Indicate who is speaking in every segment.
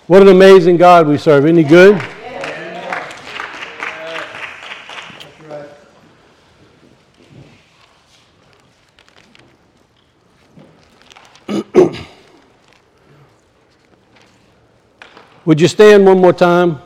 Speaker 1: What an amazing God we serve. Isn't he good? Would you stand one more time?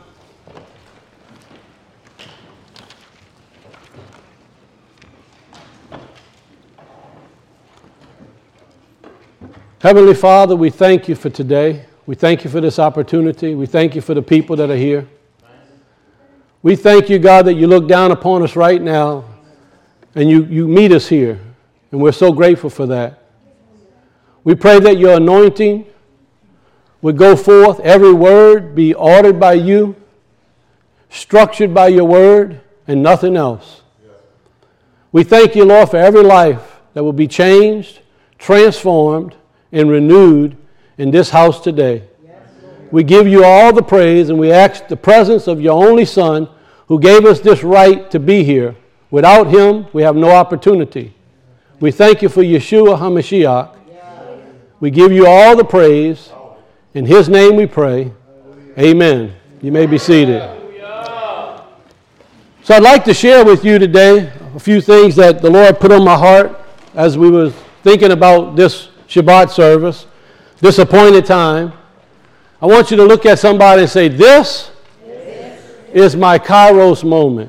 Speaker 1: Heavenly Father, we thank you for today. We thank you for this opportunity. We thank you for the people that are here. We thank you, God, that you look down upon us right now and you meet us here. And we're so grateful for that. We pray that your anointing would go forth, every word be ordered by you, structured by your word, and nothing else. We thank you, Lord, for every life that will be changed, transformed, and renewed in this house today. We give you all the praise, and we ask the presence of your only Son who gave us this right to be here. Without him, we have no opportunity. We thank you for Yeshua HaMashiach. We give you all the praise. In his name we pray. Amen. You may be seated. So I'd like to share with you today a few things that the Lord put on my heart as we were thinking about this Shabbat service, this appointed time. I want you to look at somebody and say, this is my Kairos moment.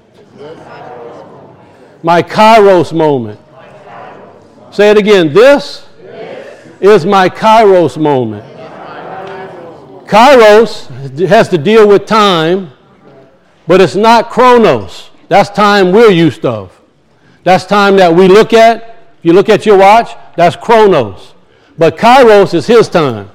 Speaker 1: My Kairos moment. Say it again. This is my Kairos moment. Kairos has to deal with time, but it's not Chronos. That's time we're used of. That's time that we look at. If you look at your watch, that's Chronos. But Kairos is his time.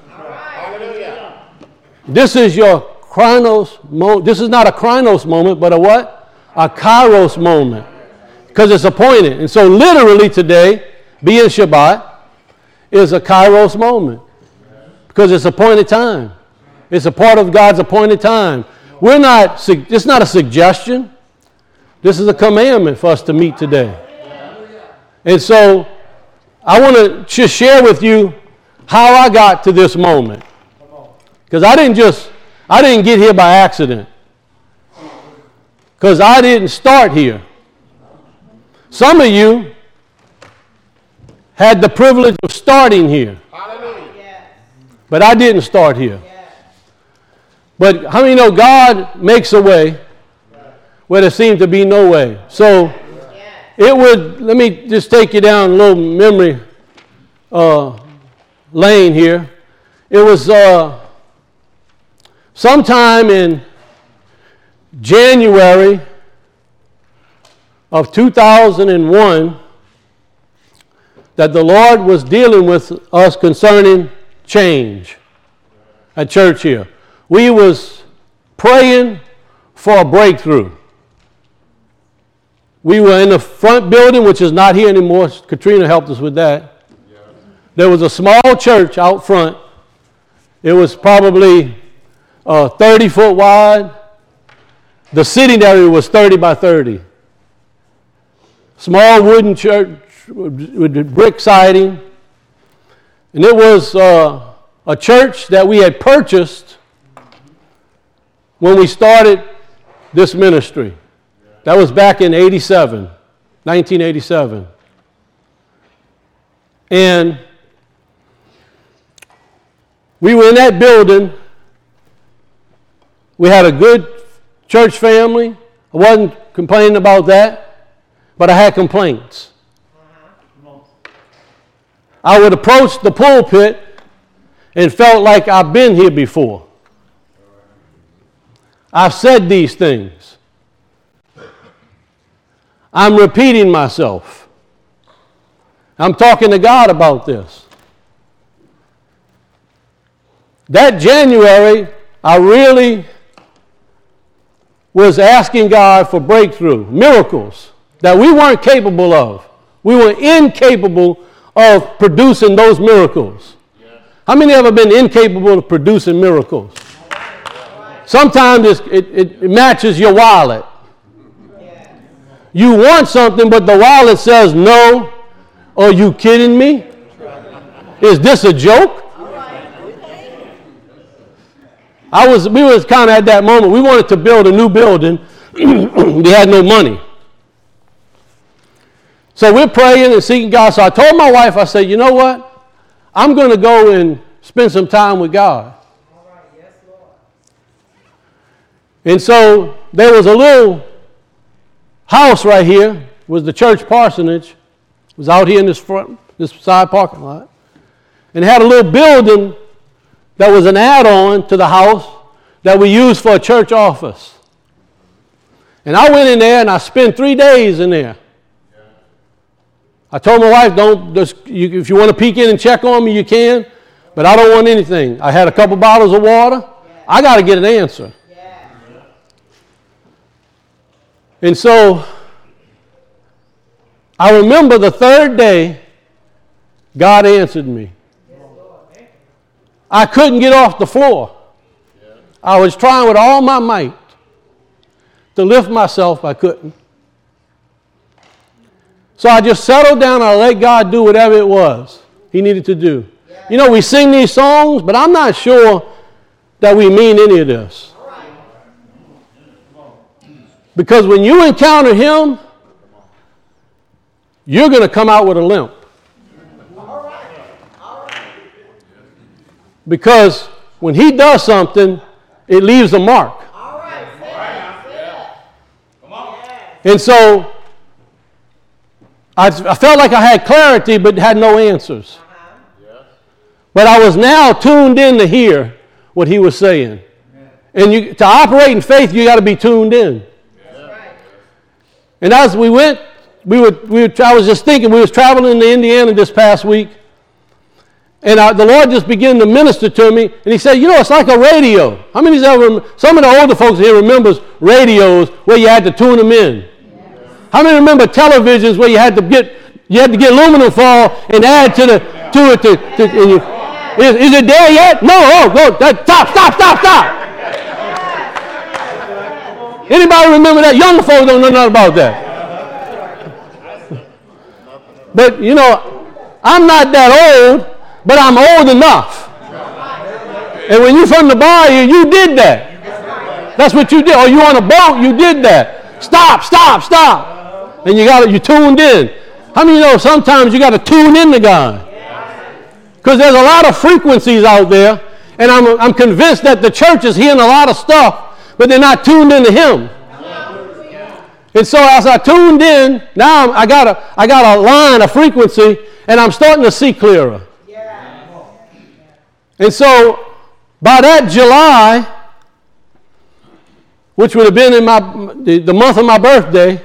Speaker 1: This is your Chronos moment. This is not a Chronos moment, but a what? A Kairos moment. Because it's appointed. And so literally today, being Shabbat, is a Kairos moment. Because it's appointed time. It's a part of God's appointed time. It's not a suggestion. This is a commandment for us to meet today. And so I want to just share with you how I got to this moment. Because I didn't get here by accident. Because I didn't start here. Some of you had the privilege of starting here. But I didn't start here. But how many know God makes a way where there seemed to be no way? So let me just take you down a little memory lane here. It was sometime in January of 2001 that the Lord was dealing with us concerning change at church here. We was praying for a breakthrough. We were in the front building, which is not here anymore. Katrina helped us with that. There was a small church out front. It was probably 30 foot wide. The sitting area was 30 by 30. Small wooden church with brick siding. And it was a church that we had purchased when we started this ministry. That was back in 1987. And we were in that building. We had a good church family. I wasn't complaining about that, but I had complaints. I would approach the pulpit and felt like I've been here before. I've said these things. I'm repeating myself. I'm talking to God about this. That January, I really was asking God for breakthrough, miracles that we weren't capable of. We were incapable of producing those miracles. How many have ever been incapable of producing miracles? Sometimes it matches your wallet. You want something, but the wallet says no. Are you kidding me? Is this a joke? We was kind of at that moment. We wanted to build a new building. We had no money. So we're praying and seeking God. So I told my wife, I said, you know what? I'm going to go and spend some time with God.
Speaker 2: All right. Yes, Lord.
Speaker 1: And so there was a little house right here. It was the church parsonage. It was out here in this side parking lot. And it had a little building that was an add-on to the house that we used for a church office. And I went in there and I spent 3 days in there. I told my wife, if you want to peek in and check on me, you can, but I don't want anything. I had a couple bottles of water. I got to get an answer. And so I remember the third day, God answered me. I couldn't get off the floor. I was trying with all my might to lift myself. I couldn't. So I just settled down and I let God do whatever it was He needed to do. You know, we sing these songs, but I'm not sure that we mean any of this. Because when you encounter Him, you're going to come out with a limp. Because when He does something, it leaves a mark. And so I felt like I had clarity but had no answers. But I was now tuned in to hear what He was saying. And to operate in faith, you got to be tuned in. And as we went, I was just thinking, we was traveling to Indiana this past week. And the Lord just began to minister to me. And He said, you know, it's like a radio. How many some of the older folks here remembers radios where you had to tune them in? How many remember televisions where you had to get aluminum foil and add to it? Is it there yet? No. Stop. Anybody remember that? Young folks don't know nothing about that. But you know, I'm not that old, but I'm old enough. And when you're from the bayou, you did that. That's what you did. Or you on a boat, you did that. Stop. And you tuned in. How many know sometimes you got to tune in to God? Because there's a lot of frequencies out there, and I'm convinced that the church is hearing a lot of stuff, but they're not tuned into Him. And so as I tuned in, now I got a line, a frequency, and I'm starting to see clearer. And so by that July, which would have been in the month of my birthday,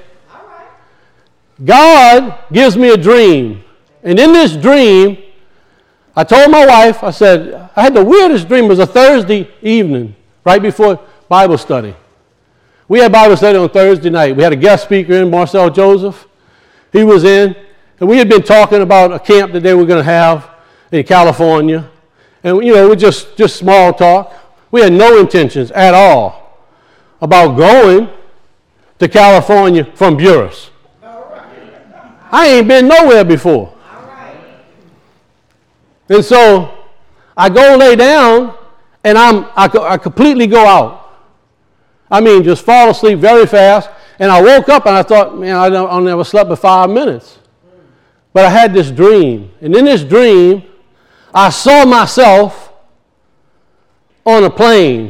Speaker 1: God gives me a dream. And in this dream, I told my wife, I said, I had the weirdest dream. It was a Thursday evening, right before Bible study. We had Bible study on Thursday night. We had a guest speaker in, Marcel Joseph. He was in, and we had been talking about a camp that they were going to have in California. And, you know, we just small talk. We had no intentions at all about going to California from Buras. I ain't been nowhere before. And so I go lay down, and I completely go out. I mean, just fall asleep very fast. And I woke up, and I thought, man, I never slept but 5 minutes. But I had this dream. And in this dream, I saw myself on a plane.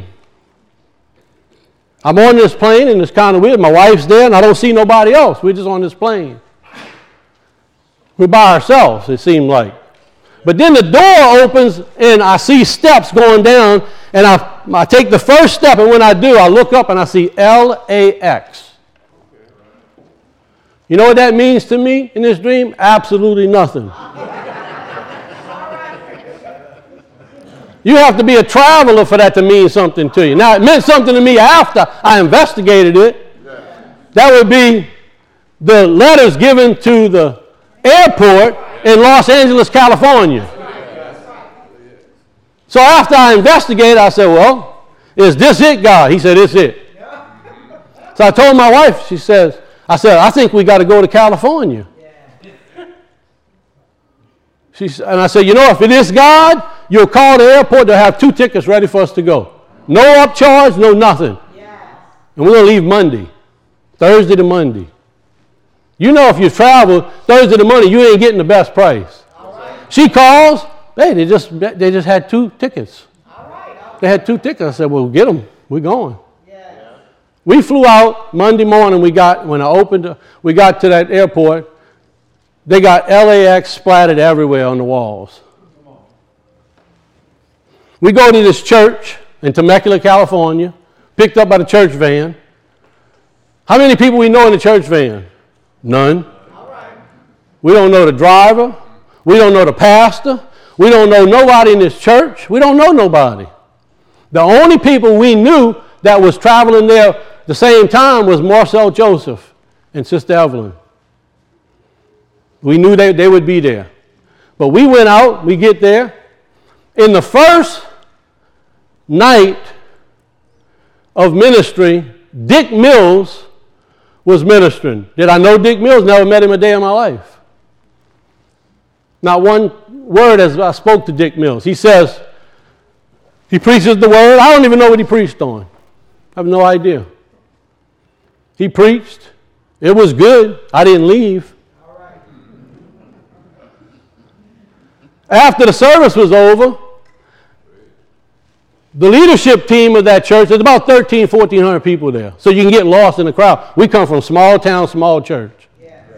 Speaker 1: I'm on this plane, and it's kind of weird. My wife's there, and I don't see nobody else. We're just on this plane. We're by ourselves, it seemed like. But then the door opens, and I see steps going down, and I take the first step, and when I do, I look up, and I see LAX. You know what that means to me in this dream? Absolutely nothing. You have to be a traveler for that to mean something to you. Now, it meant something to me after I investigated it. That would be the letters given to the airport in Los Angeles, California. So after I investigated, I said, well, is this it, God? He said, it's it. So I told my wife, I said, I think we got to go to California. And I said, you know, if it is God, you'll call the airport, they'll have 2 tickets ready for us to go. No upcharge, no nothing. And we're going to leave Monday, Thursday to Monday. You know if you travel Thursday to Monday, you ain't getting the best price. She calls, hey, they just had 2 tickets. They had 2 tickets. I said, well, get them. We're going. We flew out Monday morning. We got to that airport. They got LAX splattered everywhere on the walls. We go to this church in Temecula, California, picked up by the church van. How many people we know in the church van? None. We don't know the driver. We don't know the pastor. We don't know nobody in this church. We don't know nobody. The only people we knew that was traveling there the same time was Marcel Joseph and Sister Evelyn. We knew they would be there. But we went out, we get there. In the first night of ministry, Dick Mills was ministering. Did I know Dick Mills? Never met him a day in my life. Not one word as I spoke to Dick Mills. He says, he preaches the word. I don't even know what he preached on. I have no idea. He preached. It was good. I didn't leave. After the service was over, the leadership team of that church, there's about 1,400 people there. So you can get lost in the crowd. We come from small town, small church.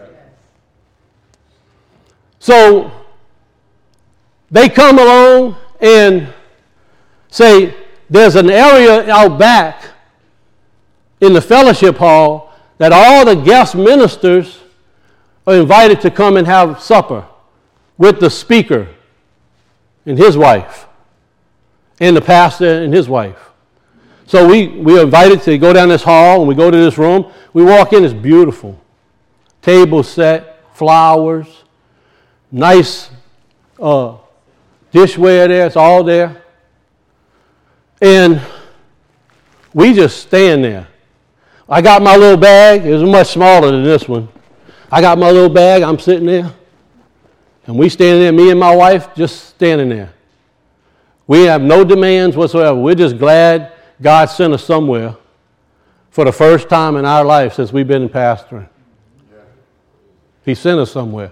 Speaker 1: So they come along and say, there's an area out back in the fellowship hall that all the guest ministers are invited to come and have supper with the speaker and his wife, and the pastor and his wife. So we invited to go down this hall, and we go to this room. We walk in, it's beautiful. Table set, flowers, nice dishware there, it's all there. And we just stand there. I got my little bag. It was much smaller than this one. I got my little bag. I'm sitting there. And we standing there, me and my wife, just standing there. We have no demands whatsoever. We're just glad God sent us somewhere for the first time in our life since we've been pastoring. He sent us somewhere.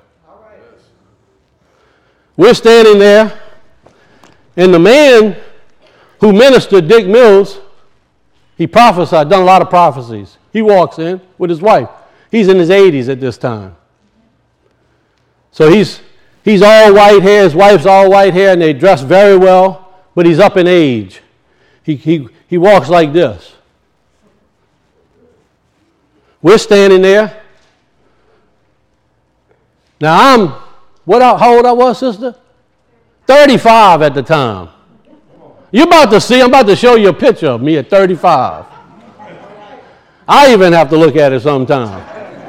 Speaker 1: We're standing there, and the man who ministered, Dick Mills, he prophesied, done a lot of prophecies. He walks in with his wife. He's in his 80s at this time. So he's all white hair, his wife's all white hair, and they dress very well, but he's up in age. He walks like this. We're standing there. Now how old I was, sister? 35 at the time. I'm about to show you a picture of me at 35. I even have to look at it sometime.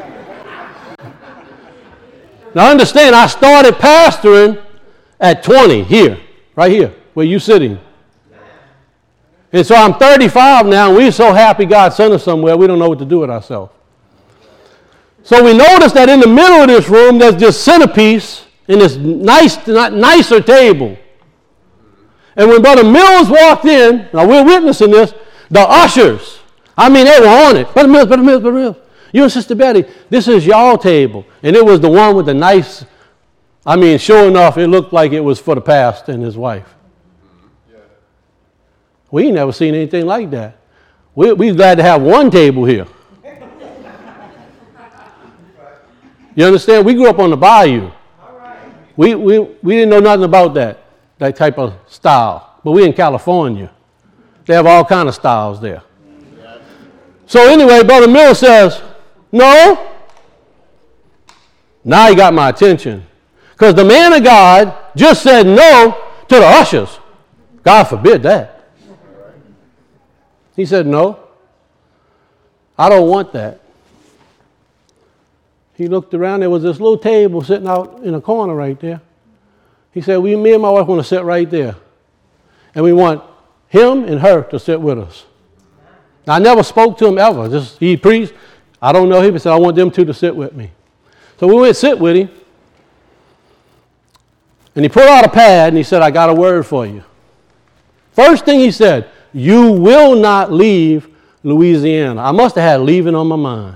Speaker 1: Now understand, I started pastoring at 20 here, right here, where you're sitting. And so I'm 35 now, and we're so happy God sent us somewhere, we don't know what to do with ourselves. So we noticed that in the middle of this room, there's this centerpiece in this nicer table. And when Brother Mills walked in, now we're witnessing this, the ushers, they were on it. Brother Mills. You and Sister Betty, this is y'all table. And it was the one with the nice, sure enough, it looked like it was for the pastor and his wife. We ain't never seen anything like that. We're glad to have one table here. You understand? We grew up on the bayou. We didn't know nothing about that type of style. But we're in California. They have all kind of styles there. So anyway, Brother Mills says, no. Now he got my attention. Because the man of God just said no to the ushers. God forbid that. He said, no. I don't want that. He looked around. There was this little table sitting out in a corner right there. He said, me and my wife want to sit right there. And we want him and her to sit with us. Now, I never spoke to him ever. He preached. I don't know him. He said, I want them two to sit with me. So we went sit with him. And he pulled out a pad and he said, I got a word for you. First thing he said, you will not leave Louisiana. I must have had leaving on my mind.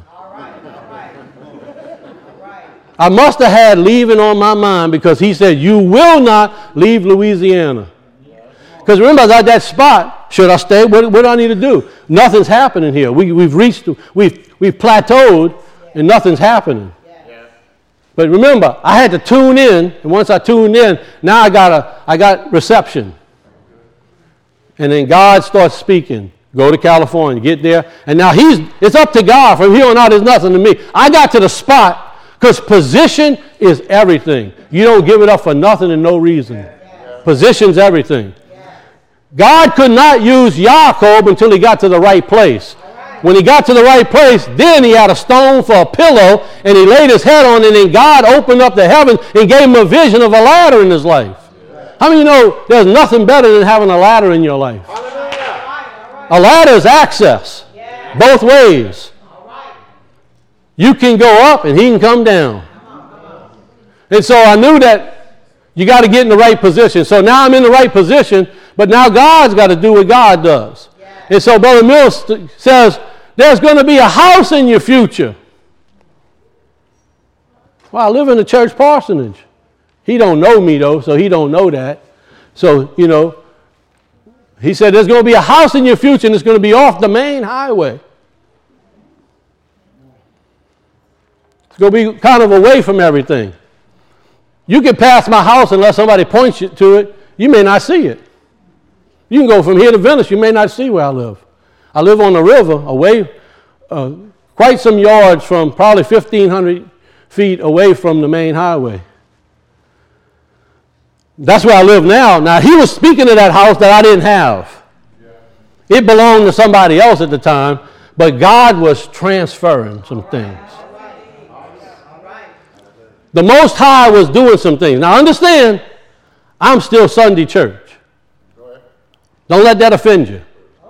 Speaker 1: I must have had leaving on my mind because he said, you will not leave Louisiana. Because remember, I was at that spot. Should I stay? What do I need to do? Nothing's happening here. We've plateaued, and nothing's happening. But remember, I had to tune in, and once I tuned in, now I got reception. And then God starts speaking. Go to California, get there, and now it's up to God. From here on out, there's nothing to me. I got to the spot because position is everything. You don't give it up for nothing and no reason. Position's everything. God could not use Jacob until he got to the right place. When he got to the right place, then he had a stone for a pillow, and he laid his head on it, and then God opened up the heavens and gave him a vision of a ladder in his life. How many of you know there's nothing better than having a ladder in your life? A ladder is access, both ways. You can go up, and he can come down. And so I knew that you got to get in the right position. So now I'm in the right position, but now God's got to do what God does. And so Brother Mills says, there's going to be a house in your future. Well, I live in a church parsonage. He don't know me, though, so he don't know that. So, he said there's going to be a house in your future, and it's going to be off the main highway. It's going to be kind of away from everything. You can pass my house unless somebody points you to it. You may not see it. You can go from here to Venice. You may not see where I live. I live on the river, away, quite some yards from, probably 1,500 feet away from the main highway. That's where I live now. Now, he was speaking of that house that I didn't have. It belonged to somebody else at the time, but God was transferring some things. The Most High was doing some things. Now, understand, I'm still Sunday church. Don't let that offend you.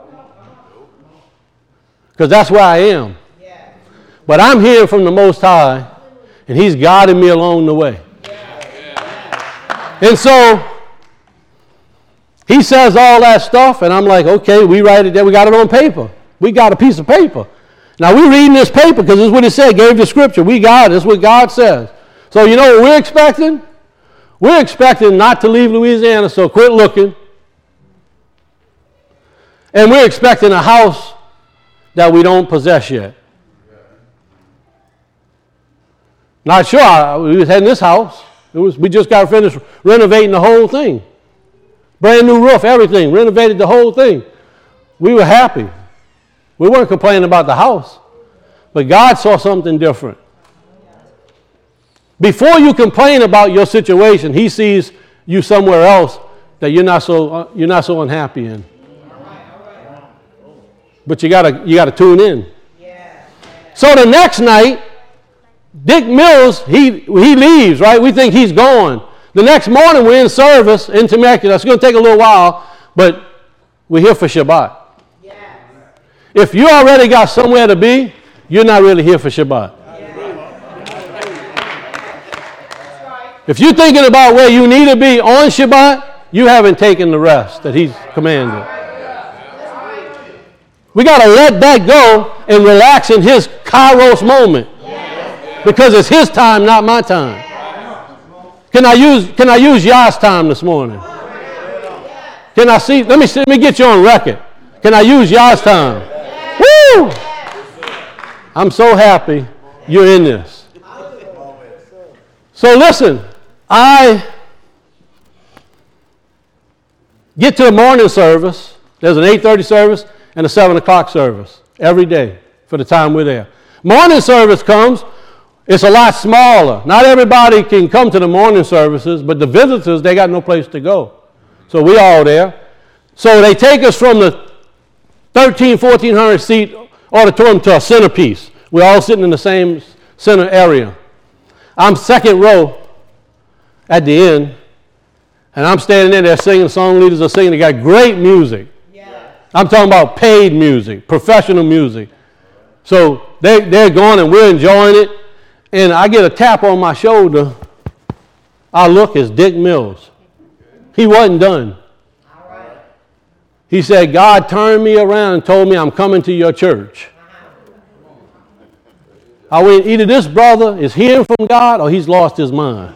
Speaker 1: Because that's where I am. But I'm hearing from the Most High, and he's guiding me along the way. And so he says all that stuff, and I'm like, okay, we write it there. We got it on paper. We got a piece of paper. Now, we're reading this paper because this is what it said, gave the scripture. We got it. This is what God says. So you know what we're expecting? We're expecting not to leave Louisiana, so quit looking. And we're expecting a house that we don't possess yet. Not sure. We was heading this house. We just got finished renovating the whole thing. Brand new roof, everything. Renovated the whole thing. We were happy. We weren't complaining about the house. But God saw something different. Before you complain about your situation, he sees you somewhere else that you're not so unhappy in. But you gotta tune in. So the next night, Dick Mills, he leaves, right? We think he's gone. The next morning, we're in service in Temecula. It's going to take a little while, but we're here for Shabbat. Yes. If you already got somewhere to be, you're not really here for Shabbat. If you're thinking about where you need to be on Shabbat, you haven't taken the rest that he's commanded. We got to let that go and relax in his Kairos moment. Because it's his time, not my time. Can I use Yah's time this morning? Can I see? Let me get you on record. Can I use Yah's time? Woo! I'm so happy you're in this. So listen, I get to the morning service. There's an 8:30 service and a 7 o'clock service every day for the time we're there. Morning service comes. It's a lot smaller. Not everybody can come to the morning services, but the visitors, they got no place to go. So we all there. So they take us from the 1,400 seat auditorium to a centerpiece. We're all sitting in the same center area. I'm second row at the end, and I'm standing there, they're singing, song leaders are singing. They got great music. Yeah. I'm talking about paid music, professional music. So they're going and we're enjoying it. And I get a tap on my shoulder. I look, it's Dick Mills. He wasn't done. He said, God turned me around and told me I'm coming to your church. I went, either this brother is hearing from God or he's lost his mind.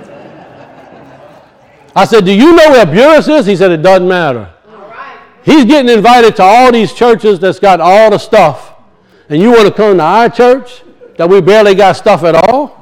Speaker 1: I said, do you know where Burris is? He said, it doesn't matter. He's getting invited to all these churches that's got all the stuff. And you want to come to our church that we barely got stuff at all?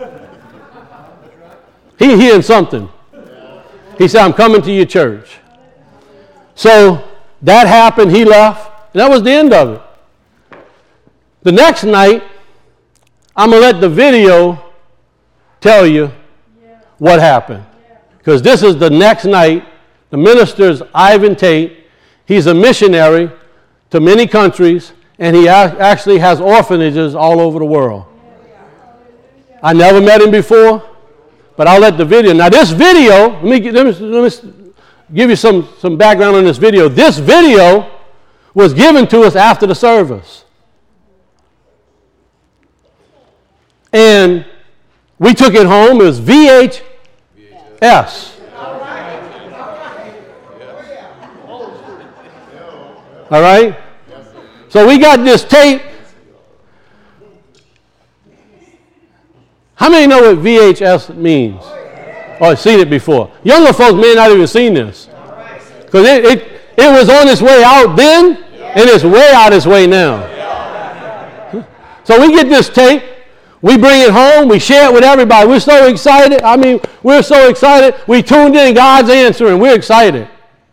Speaker 1: He hearing something. He said, I'm coming to your church. So that happened. He left. And that was the end of it. The next night, I'm going to let the video tell you what happened. Because this is the next night. The minister is Ivan Tate. He's a missionary to many countries, and he actually has orphanages all over the world. I never met him before, but I'll let the video. Now this video, let me give you some background on this video. This video was given to us after the service. And we took it home. It was VHS. All right? So we got this tape. How many know what VHS means? Or seen it before? Younger folks may not even seen this. Because it was on its way out then, and it's way out its way now. So we get this tape. We bring it home. We share it with everybody. We're so excited. I mean, we're so excited. We tuned in. God's answering. We're excited.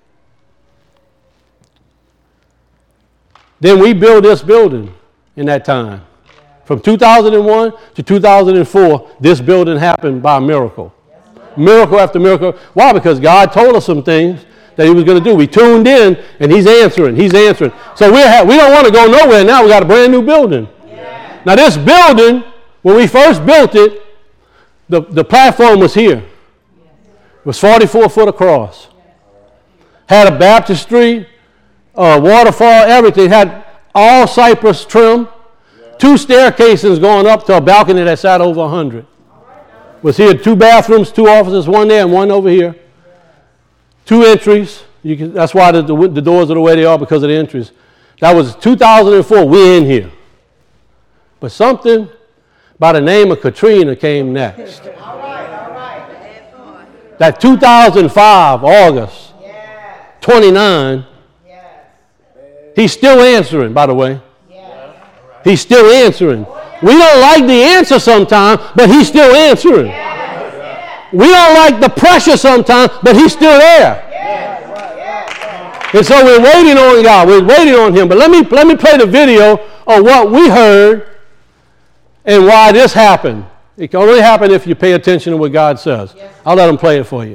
Speaker 1: Then we built this building in that time. From 2001 to 2004, this building happened by a miracle. Miracle after miracle. Why? Because God told us some things that he was going to do. We tuned in, and he's answering. He's answering. So we don't want to go nowhere now. We got a brand new building. Yeah. Now this building, when we first built it, the platform was here. It was 44 foot across. Had a baptistry, waterfall, everything. Had all cypress trim. 2 staircases going up to a balcony that sat over 100. Was here 2 bathrooms, 2 offices, one there and one over here. 2 entries. That's why the doors are the way they are, because of the entries. That was 2004. We're in here. But something by the name of Katrina came next. All right. That 2005, August 29, he's still answering, by the way. He's still answering. We don't like the answer sometimes, but he's still answering. We don't like the pressure sometimes, but he's still there. And so we're waiting on God. We're waiting on him. But let me play the video of what we heard and why this happened. It can only happen if you pay attention to what God says. I'll let him play it for you.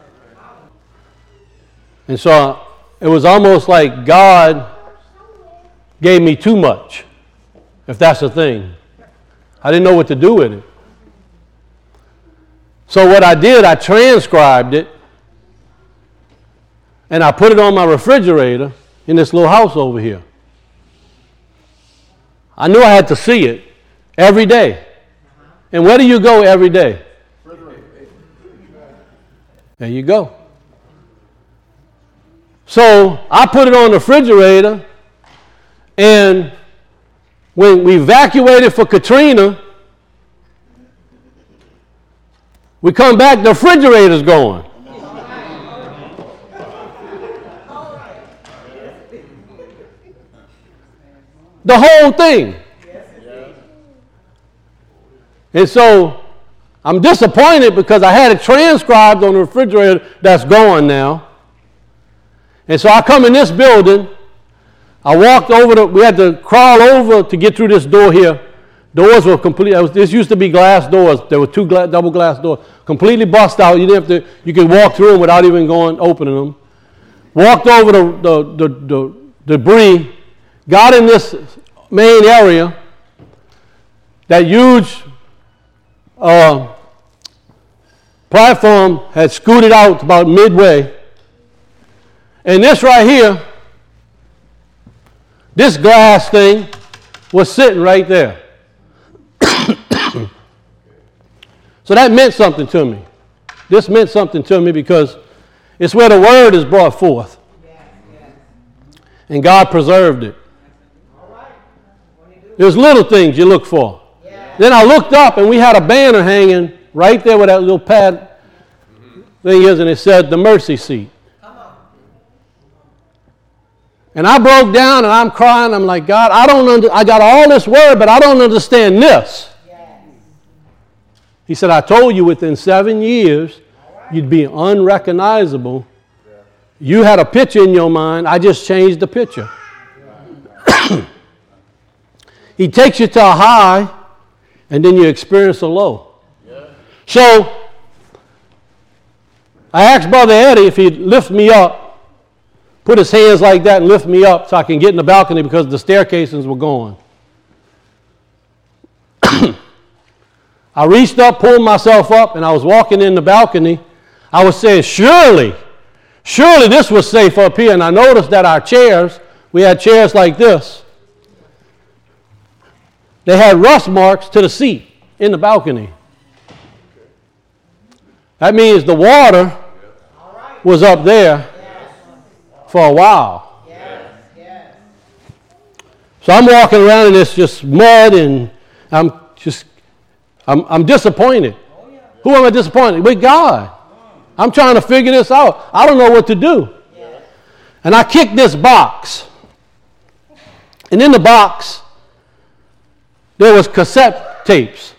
Speaker 1: And so it was almost like God gave me too much, if that's a thing. I didn't know what to do with it. So what I did, I transcribed it, and I put it on my refrigerator in this little house over here. I knew I had to see it every day. And where do you go every day? There you go. So I put it on the refrigerator, and when we evacuated for Katrina, we come back, the refrigerator's going. The whole thing. And so I'm disappointed because I had it transcribed on the refrigerator that's gone now. And so I come in this building. I walked over we had to crawl over to get through this door here. Doors were complete. This used to be glass doors. There were 2 double glass doors. Completely bust out. You didn't have to. You could walk through them without even opening them. Walked over the debris. Got in this main area. That huge platform had scooted out about midway. And this right here, this glass thing was sitting right there. So that meant something to me. This meant something to me because it's where the word is brought forth. and God preserved it. There's little things you look for. Then I looked up, and we had a banner hanging right there where that little pad thing is, and it said the mercy seat. And I broke down, and I'm crying. I'm like, God, I got all this word, but I don't understand this. He said, I told you within 7 years you'd be unrecognizable. You had a picture in your mind. I just changed the picture. He takes you to a high, and then you experience a low. So I asked Brother Eddie if he'd lift me up, put his hands like that and lift me up so I can get in the balcony because the staircases were going. I reached up, pulled myself up, and I was walking in the balcony. I was saying, surely this was safe up here. And I noticed that our chairs, we had chairs like this. They had rust marks to the seat in the balcony. That means the water was up there for a while. So I'm walking around in this just mud, and I'm disappointed. Who am I disappointed? With God. I'm trying to figure this out. I don't know what to do. And I kicked this box. And in the box, there was cassette tapes.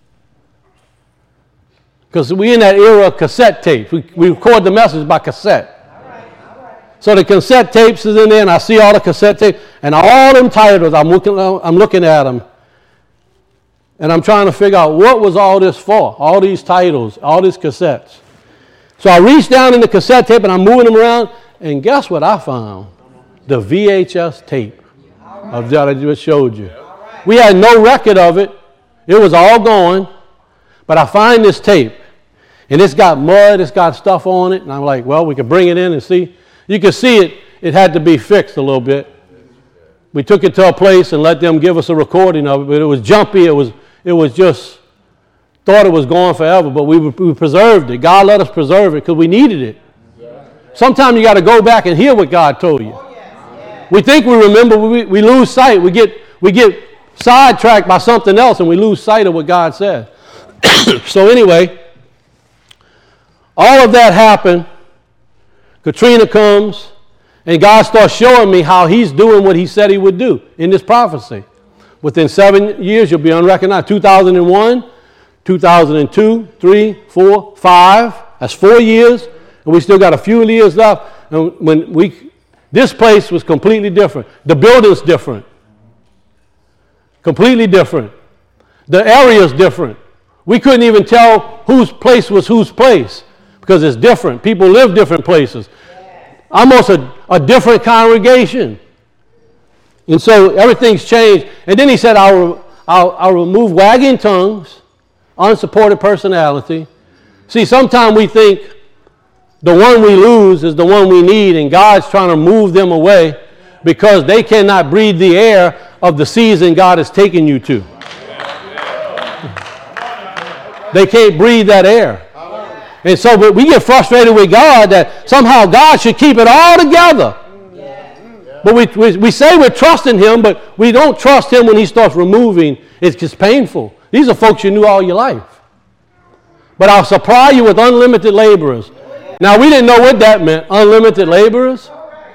Speaker 1: Because we in that era of cassette tapes. We record the message by cassette. So the cassette tapes is in there, and I see all the cassette tapes. And all them titles, I'm looking at them. And I'm trying to figure out what was all this for. All these titles, all these cassettes. So I reached down in the cassette tape, and I'm moving them around. And guess what I found? The VHS tape of that I just showed you. We had no record of it. It was all gone. But I find this tape. And it's got mud. It's got stuff on it. And I'm like, well, we could bring it in and see. You can see it. It had to be fixed a little bit. We took it to a place and let them give us a recording of it. But it was jumpy. It was just, thought it was gone forever. But we preserved it. God let us preserve it because we needed it. Sometimes you got to go back and hear what God told you. We think we remember. We lose sight. We get sidetracked by something else, and we lose sight of what God said. So anyway, all of that happened. Katrina comes, and God starts showing me how he's doing what he said he would do in this prophecy. Within 7 years, you'll be unrecognized. 2001, 2002, 3, 4, 5. That's 4 years, and we still got a few years left. And this place was completely different. The building's different. Completely different. The area's different. We couldn't even tell whose place was whose place because it's different. People live different places. Almost a different congregation. And so everything's changed. And then he said, I'll remove wagging tongues, unsupported personality. See, sometimes we think the one we lose is the one we need, and God's trying to move them away because they cannot breathe the air of the season God has taken you to. They can't breathe that air. And so we get frustrated with God that somehow God should keep it all together. But we say we're trusting him, but we don't trust him when he starts removing. It's just painful. These are folks you knew all your life. But I'll supply you with unlimited laborers. Now, we didn't know what that meant, unlimited laborers.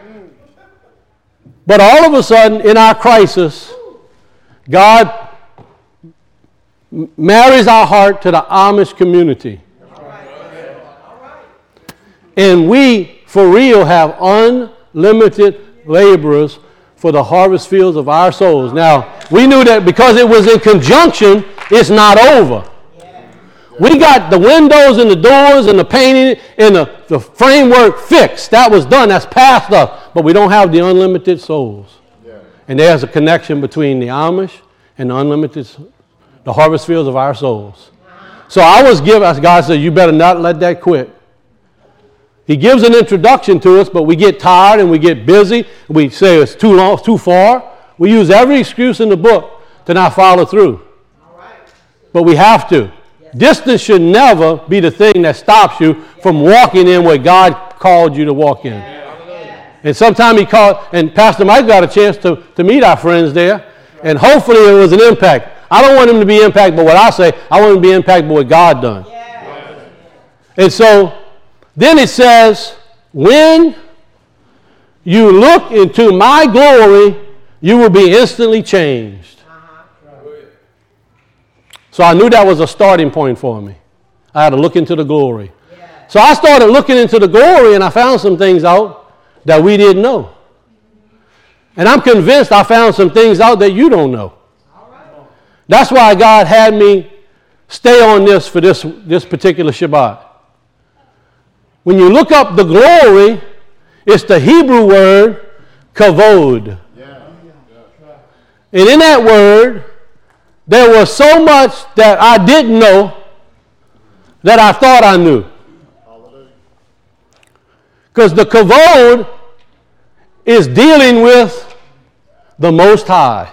Speaker 1: But all of a sudden, in our crisis, God marries our heart to the Amish community. And we, for real, have unlimited laborers for the harvest fields of our souls. Now, we knew that because it was in conjunction, it's not over. We got the windows and the doors and the painting and the framework fixed. That was done. That's past us. But we don't have the unlimited souls. And there's a connection between the Amish and the harvest fields of our souls. So I was given, as God said, you better not let that quit. He gives an introduction to us, but we get tired and we get busy. We say it's too long, it's too far. We use every excuse in the book to not follow through. But we have to. Distance should never be the thing that stops you from walking in what God called you to walk in. And sometime he called, and Pastor Mike got a chance to meet our friends there, and hopefully it was an impact. I don't want him to be impacted by what I say. I want him to be impacted by what God done. Yeah. And so then it says, when you look into my glory, you will be instantly changed. So I knew that was a starting point for me. I had to look into the glory. Yeah. So I started looking into the glory, and I found some things out that we didn't know. And I'm convinced I found some things out that you don't know. That's why God had me stay on this for this particular Shabbat. When you look up the glory, it's the Hebrew word kavod. And in that word, there was so much that I didn't know that I thought I knew. Because the kavod is dealing with the Most High.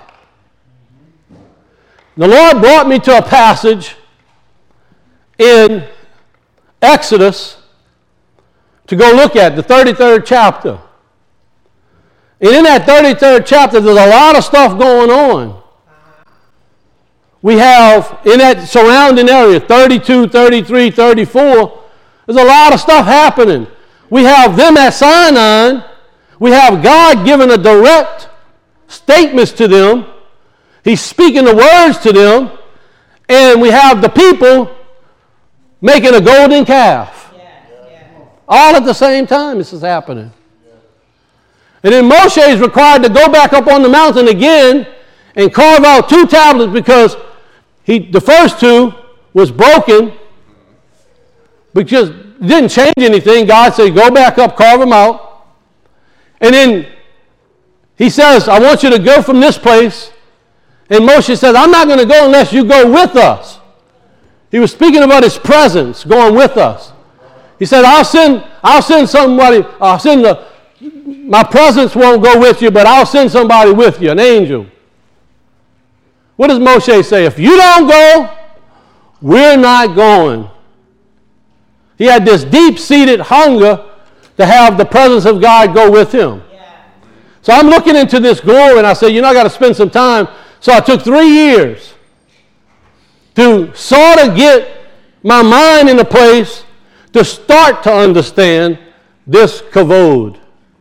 Speaker 1: The Lord brought me to a passage in Exodus to go look at, the 33rd chapter. And in that 33rd chapter, there's a lot of stuff going on. We have, in that surrounding area, 32, 33, 34, there's a lot of stuff happening. We have them at Sinai. We have God giving a direct statements to them. He's speaking the words to them. And we have the people making a golden calf. All at the same time this is happening. And then Moshe is required to go back up on the mountain again and carve out 2 tablets because the first 2 was broken because it didn't change anything. God said, go back up, carve them out. And then he says, I want you to go from this place. And Moshe says, I'm not going to go unless you go with us. He was speaking about his presence going with us. He said, I'll send somebody, my presence won't go with you, but I'll send somebody with you, an angel. What does Moshe say? If you don't go, we're not going. He had this deep-seated hunger to have the presence of God go with him. Yeah. So I'm looking into this glory, and I said, I got to spend some time. So I took 3 years to sort of get my mind in a place to start to understand this kavod.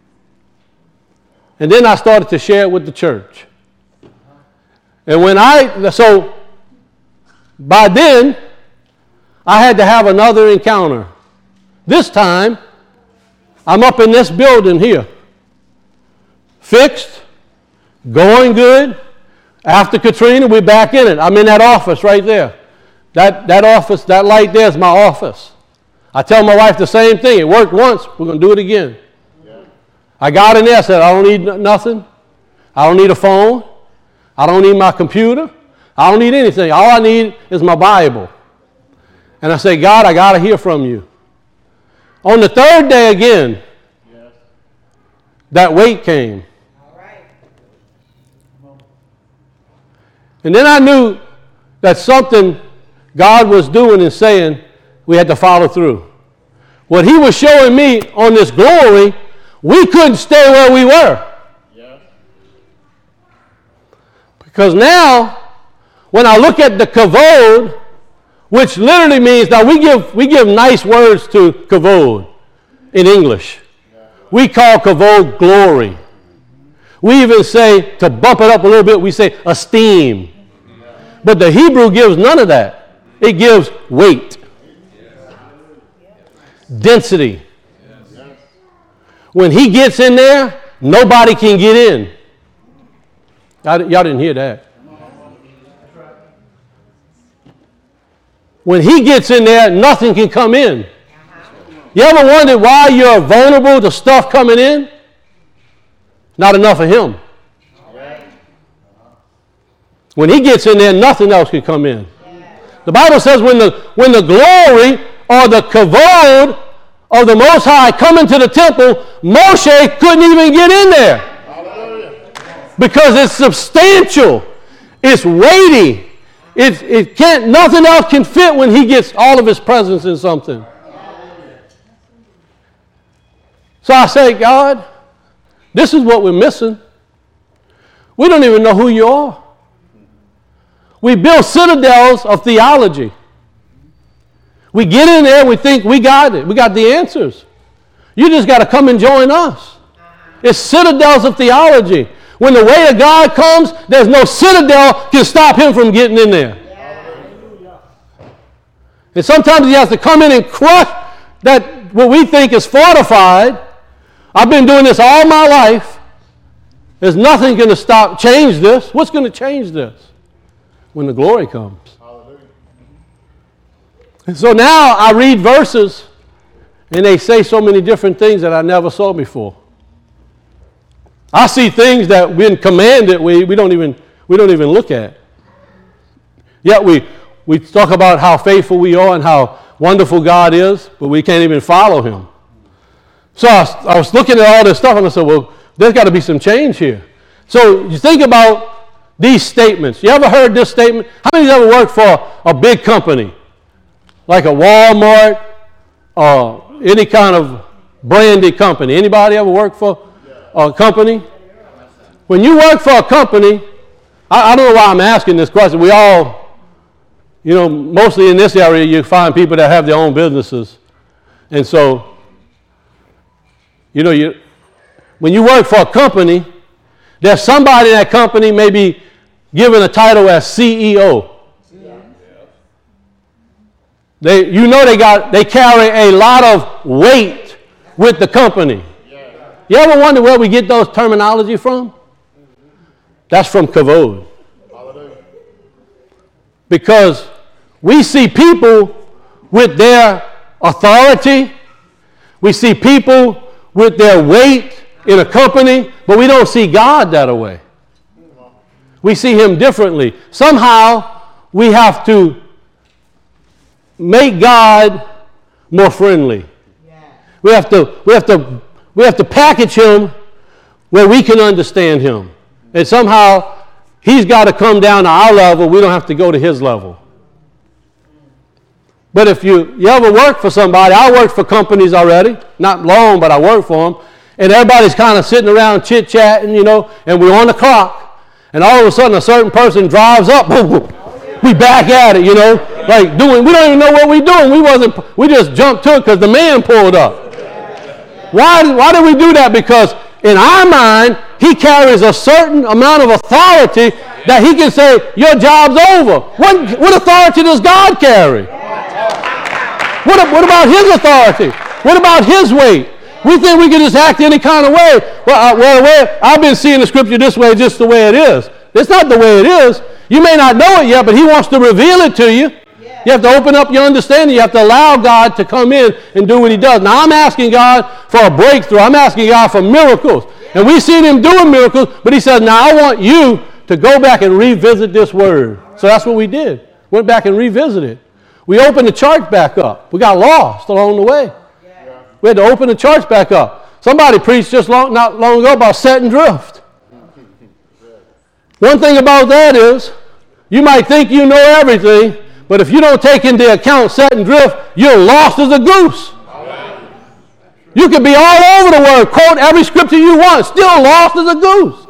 Speaker 1: And then I started to share it with the church. And by then, I had to have another encounter. This time, I'm up in this building here. Fixed, going good. After Katrina, we're back in it. I'm in that office right there. That office, that light there is my office. I tell my wife the same thing. It worked once. We're going to do it again. Yeah. I got in there. I said, I don't need nothing. I don't need a phone. I don't need my computer. I don't need anything. All I need is my Bible. And I say, God, I got to hear from you. On the 3rd day again, yes, that weight came. All right. And then I knew that something God was doing and saying we had to follow through. What he was showing me on this glory, we couldn't stay where we were. Yes. Because now, when I look at the kavod, which literally means that we give nice words to kavod in English. Yeah. We call kavod glory. We even say, to bump it up a little bit, we say esteem. Yeah. But the Hebrew gives none of that. It gives weight. Yeah. Density. Yeah. When he gets in there, nobody can get in. Y'all didn't hear that. When he gets in there, nothing can come in. You ever wondered why you're vulnerable to stuff coming in? Not enough of him. When he gets in there, nothing else can come in. The Bible says when the glory or the kavod of the Most High come into the temple, Moshe couldn't even get in there. Because it's substantial. It's weighty. It can't, nothing else can fit when he gets all of his presence in something. So I say, God, This is what we're missing. We don't even know who you are. We build citadels of theology. We get in there, we think we got it. We got the answers. You just got to come and join us. It's citadels of theology. When the way of God comes, there's no citadel can stop him from getting in there. And sometimes he has to come in and crush that what we think is fortified. I've been doing this all my life. There's nothing going to change this. What's going to change this? When the glory comes. And so now I read verses and they say so many different things that I never saw before. I see things that when commanded we don't even look at. Yet we talk about how faithful we are and how wonderful God is, but we can't even follow him. So I was looking at all this stuff and I said, well, there's got to be some change here. So you think about these statements. You ever heard this statement? How many of you ever worked for a big company? Like a Walmart or any kind of branded company? Anybody ever work for a company? When you work for a company, I don't know why I'm asking this question. We all, mostly in this area, you find people that have their own businesses. And so, when you work for a company, there's somebody in that company may be given a title as CEO. They carry a lot of weight with the company. You ever wonder where we get those terminology from? That's from kavod. Because we see people with their authority, we see people with their weight in a company, but we don't see God that way. We see him differently. Somehow we have to make God more friendly. We have to package him where we can understand him. And somehow he's got to come down to our level. We don't have to go to his level. But if you ever work for somebody, I worked for companies already, not long, but I worked for them, and everybody's kind of sitting around chit-chatting, and we're on the clock, and all of a sudden a certain person drives up, we back at it, like we don't even know what we're doing. We just jumped to it because the man pulled up. Why did we do that? Because in our mind, he carries a certain amount of authority that he can say, your job's over. What authority does God carry? What about his authority? What about his weight? We think we can just act any kind of way. I've been seeing the scripture this way, just the way it is. It's not the way it is. You may not know it yet, but he wants to reveal it to you. You have to open up your understanding. You have to allow God to come in and do what he does. Now, I'm asking God for a breakthrough. I'm asking God for miracles. And we've seen him doing miracles, but he says, now I want you to go back and revisit this word. So that's what we did. Went back and revisited it. We opened the church back up. We got lost along the way. We had to open the church back up. Somebody preached not long ago about set and drift. One thing about that is, you might think you know everything, but if you don't take into account set and drift, you're lost as a goose. You could be all over the word, quote every scripture you want, still lost as a goose.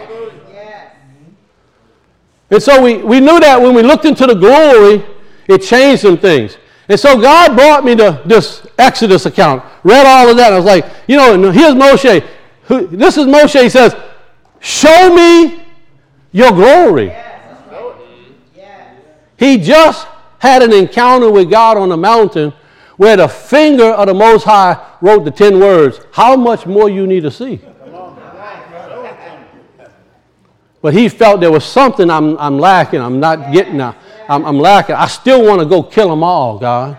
Speaker 1: And so we knew that when we looked into the glory, it changed some things. And so God brought me to this Exodus account, read all of that. And I was like, here's Moshe. This is Moshe. He says, show me your glory. He just had an encounter with God on the mountain where the finger of the Most High wrote the 10 words. How much more you need to see? But he felt there was something I'm lacking. I'm not getting now. I'm lacking. I still want to go kill them all, God.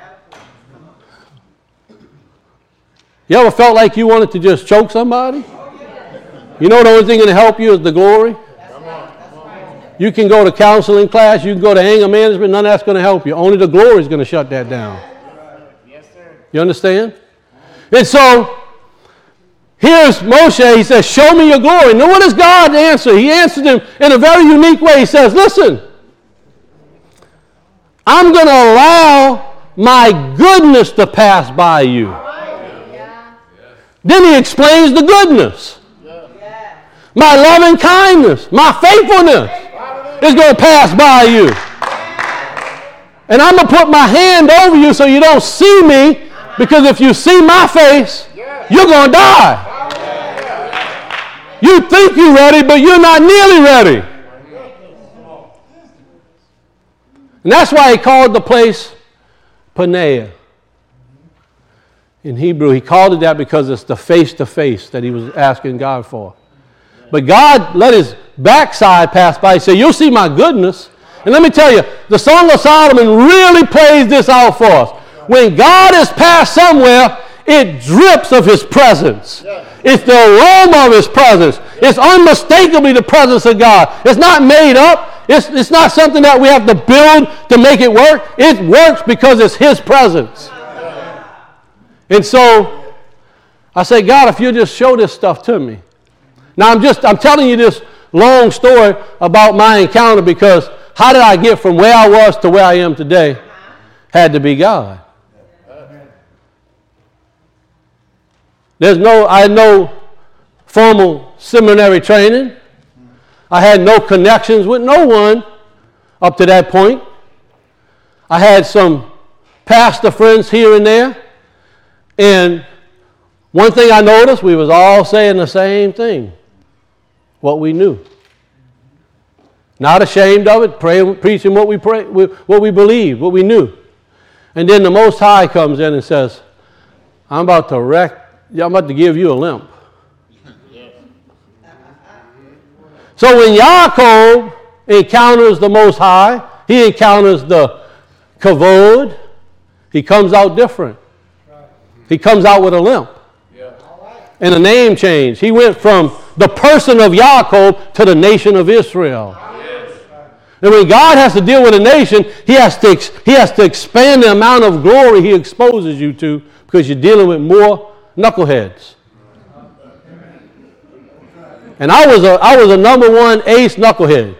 Speaker 1: You ever felt like you wanted to just choke somebody? The only thing going to help you is the glory. You can go to counseling class. You can go to anger management. None of that's going to help you. Only the glory is going to shut that down. You understand? And so, here's Moshe. He says, show me your glory. Now, what does God answer? He answered him in a very unique way. He says, listen, I'm going to allow my goodness to pass by you. Then he explains the goodness. My loving kindness, my faithfulness is going to pass by you. And I'm going to put my hand over you so you don't see me, because if you see my face, you're going to die. You think you're ready, but you're not nearly ready. And that's why he called the place Peniel. In Hebrew, he called it that because it's the face-to-face that he was asking God for. But God let his backside pass by. He said, you'll see my goodness. And let me tell you, the Song of Solomon really plays this out for us. When God is passed somewhere, it drips of his presence. It's the aroma of his presence. It's unmistakably the presence of God. It's not made up. It's not something that we have to build to make it work. It works because it's his presence. And so I say, God, if you just show this stuff to me. Now I'm telling you this long story about my encounter, because how did I get from where I was to where I am today? Had to be God. I had no formal seminary training. I had no connections with no one up to that point. I had some pastor friends here and there. And one thing I noticed, we was all saying the same thing, what we knew. Not ashamed of it, preaching what we believed, what we knew. And then the Most High comes in and says, I'm about to give you a limp. So when Yaakov encounters the Most High, he encounters the kavod, he comes out different. He comes out with a limp. And a name change. He went from the person of Yaakov to the nation of Israel. And when God has to deal with a nation, he has to expand the amount of glory he exposes you to, because you're dealing with more knuckleheads. And I was a number one ace knucklehead.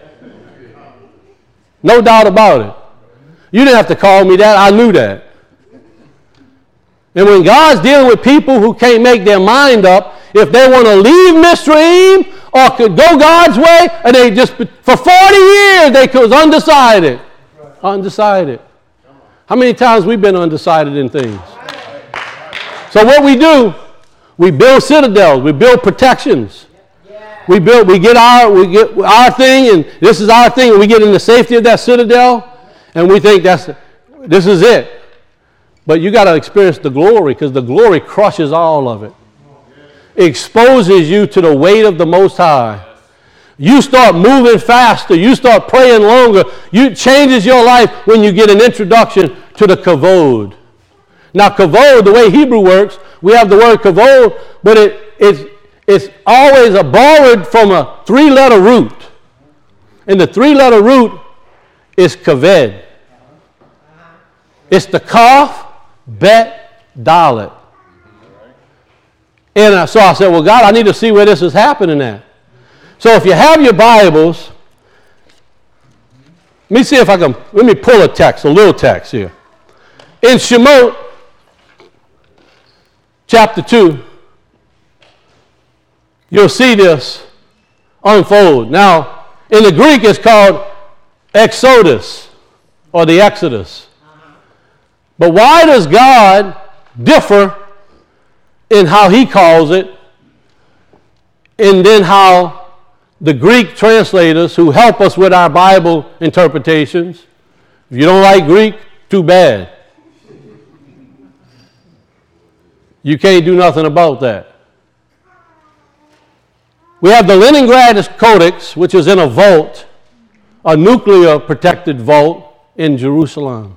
Speaker 1: No doubt about it. You didn't have to call me that. I knew that. And when God's dealing with people who can't make their mind up, if they want to leave Mitzrayim or could go God's way, and they just, for 40 years, they was undecided. Undecided. How many times we've been undecided in things? So what we do, we build citadels, we build protections. We get our thing, and this is our thing, and we get in the safety of that citadel, and we think this is it. But you got to experience the glory, because the glory crushes all of it. It exposes you to the weight of the Most High. You start moving faster. You start praying longer. It changes your life when you get an introduction to the kavod. Now, kavod, the way Hebrew works, we have the word kavod, but it's always borrowed from a three-letter root. And the three-letter root is kaved. It's the kaf, bet, dalet. And so I said, well, God, I need to see where this is happening at. So if you have your Bibles, let me pull a text, a little text here. In Shemot, chapter 2, you'll see this unfold. Now, in the Greek, it's called Exodus, or the Exodus. But why does God differ in how he calls it, and then how the Greek translators who help us with our Bible interpretations, if you don't like Greek, too bad. You can't do nothing about that. We have the Leningrad Codex, which is in a vault, a nuclear protected vault in Jerusalem.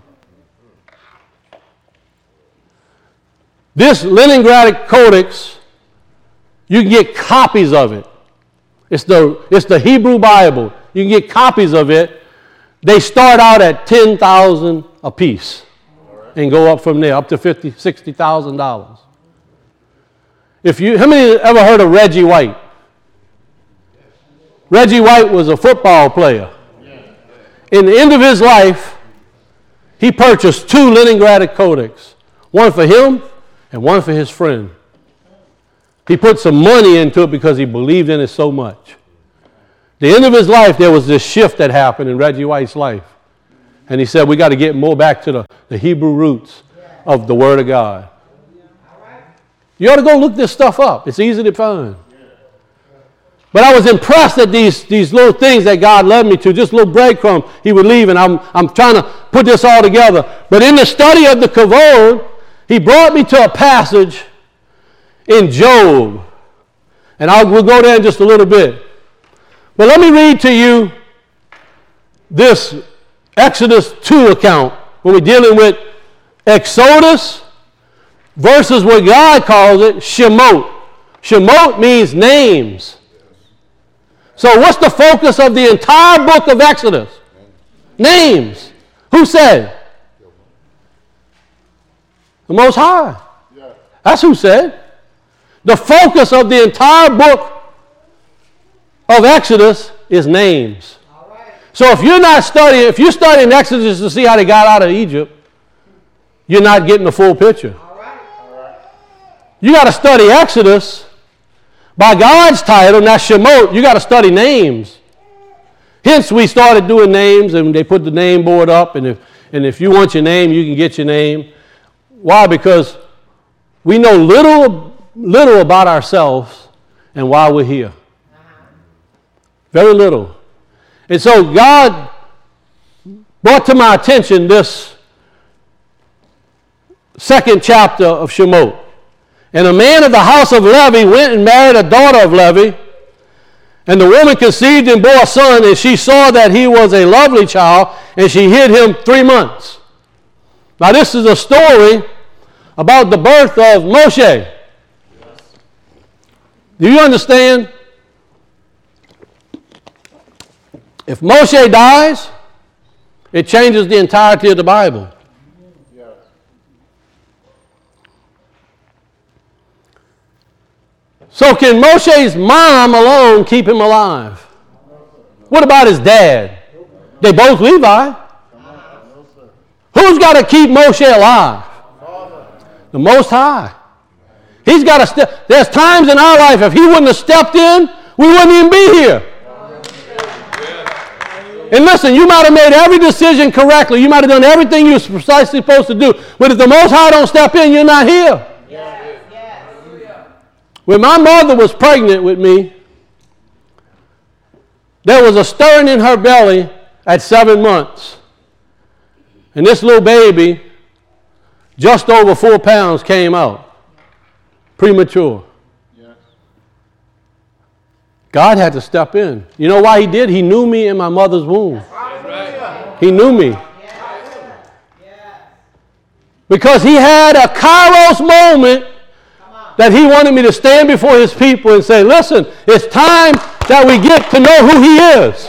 Speaker 1: This Leningrad Codex, you can get copies of it. It's the Hebrew Bible. You can get copies of it. They start out at $10,000 a piece and go up from there, up to $50,000, $60,000. How many ever heard of Reggie White? Reggie White was a football player. In the end of his life, he purchased 2 Leningrad Codex, one for him and one for his friend. He put some money into it because he believed in it so much. The end of his life, there was this shift that happened in Reggie White's life. And he said, we got to get more back to the Hebrew roots of the Word of God. You ought to go look this stuff up. It's easy to find. But I was impressed at these little things that God led me to, just little breadcrumbs he would leave, and I'm trying to put this all together. But in the study of the Kavod, he brought me to a passage in Job. And we'll go there in just a little bit. But let me read to you this Exodus 2 account when we're dealing with Exodus versus what God calls it, Shemot. Shemot means names. So what's the focus of the entire book of Exodus? Names. Who said? The Most High. That's who said. The focus of the entire book of Exodus is names. So if you're studying Exodus to see how they got out of Egypt, you're not getting the full picture. You got to study Exodus by God's title, and that's Shemot. You got to study names. Hence, we started doing names, and they put the name board up, and if you want your name, you can get your name. Why? Because we know little about ourselves and why we're here. Very little. And so God brought to my attention this second chapter of Shemot. And a man of the house of Levi went and married a daughter of Levi. And the woman conceived and bore a son, and she saw that he was a lovely child, and she hid him 3 months. Now this is a story about the birth of Moshe. Do you understand? If Moshe dies, it changes the entirety of the Bible. So can Moshe's mom alone keep him alive? What about his dad? They both Levi. Who's got to keep Moshe alive? The Most High. He's got to step. There's times in our life, if he wouldn't have stepped in, we wouldn't even be here. And listen, you might have made every decision correctly. You might have done everything you're precisely supposed to do. But if the Most High don't step in, you're not here. When my mother was pregnant with me, there was a stirring in her belly at 7 months. And this little baby, just over 4 pounds, came out. Premature. God had to step in. You know why he did? He knew me in my mother's womb. He knew me. Because he had a Kairos moment that he wanted me to stand before his people and say, listen, it's time that we get to know who he is.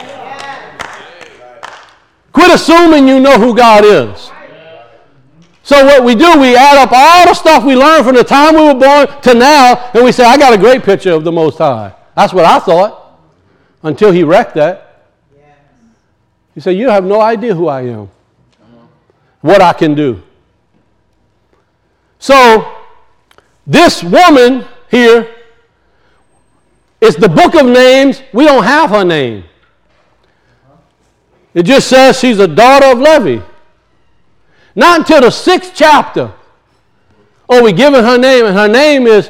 Speaker 1: Quit assuming you know who God is. So what we do, we add up all the stuff we learned from the time we were born to now, and we say, I got a great picture of the Most High. That's what I thought, until he wrecked that. He said, you have no idea who I am, what I can do. So this woman here is the book of names. We don't have her name. It just says she's a daughter of Levi. Not until the 6th chapter are we given her name, and her name is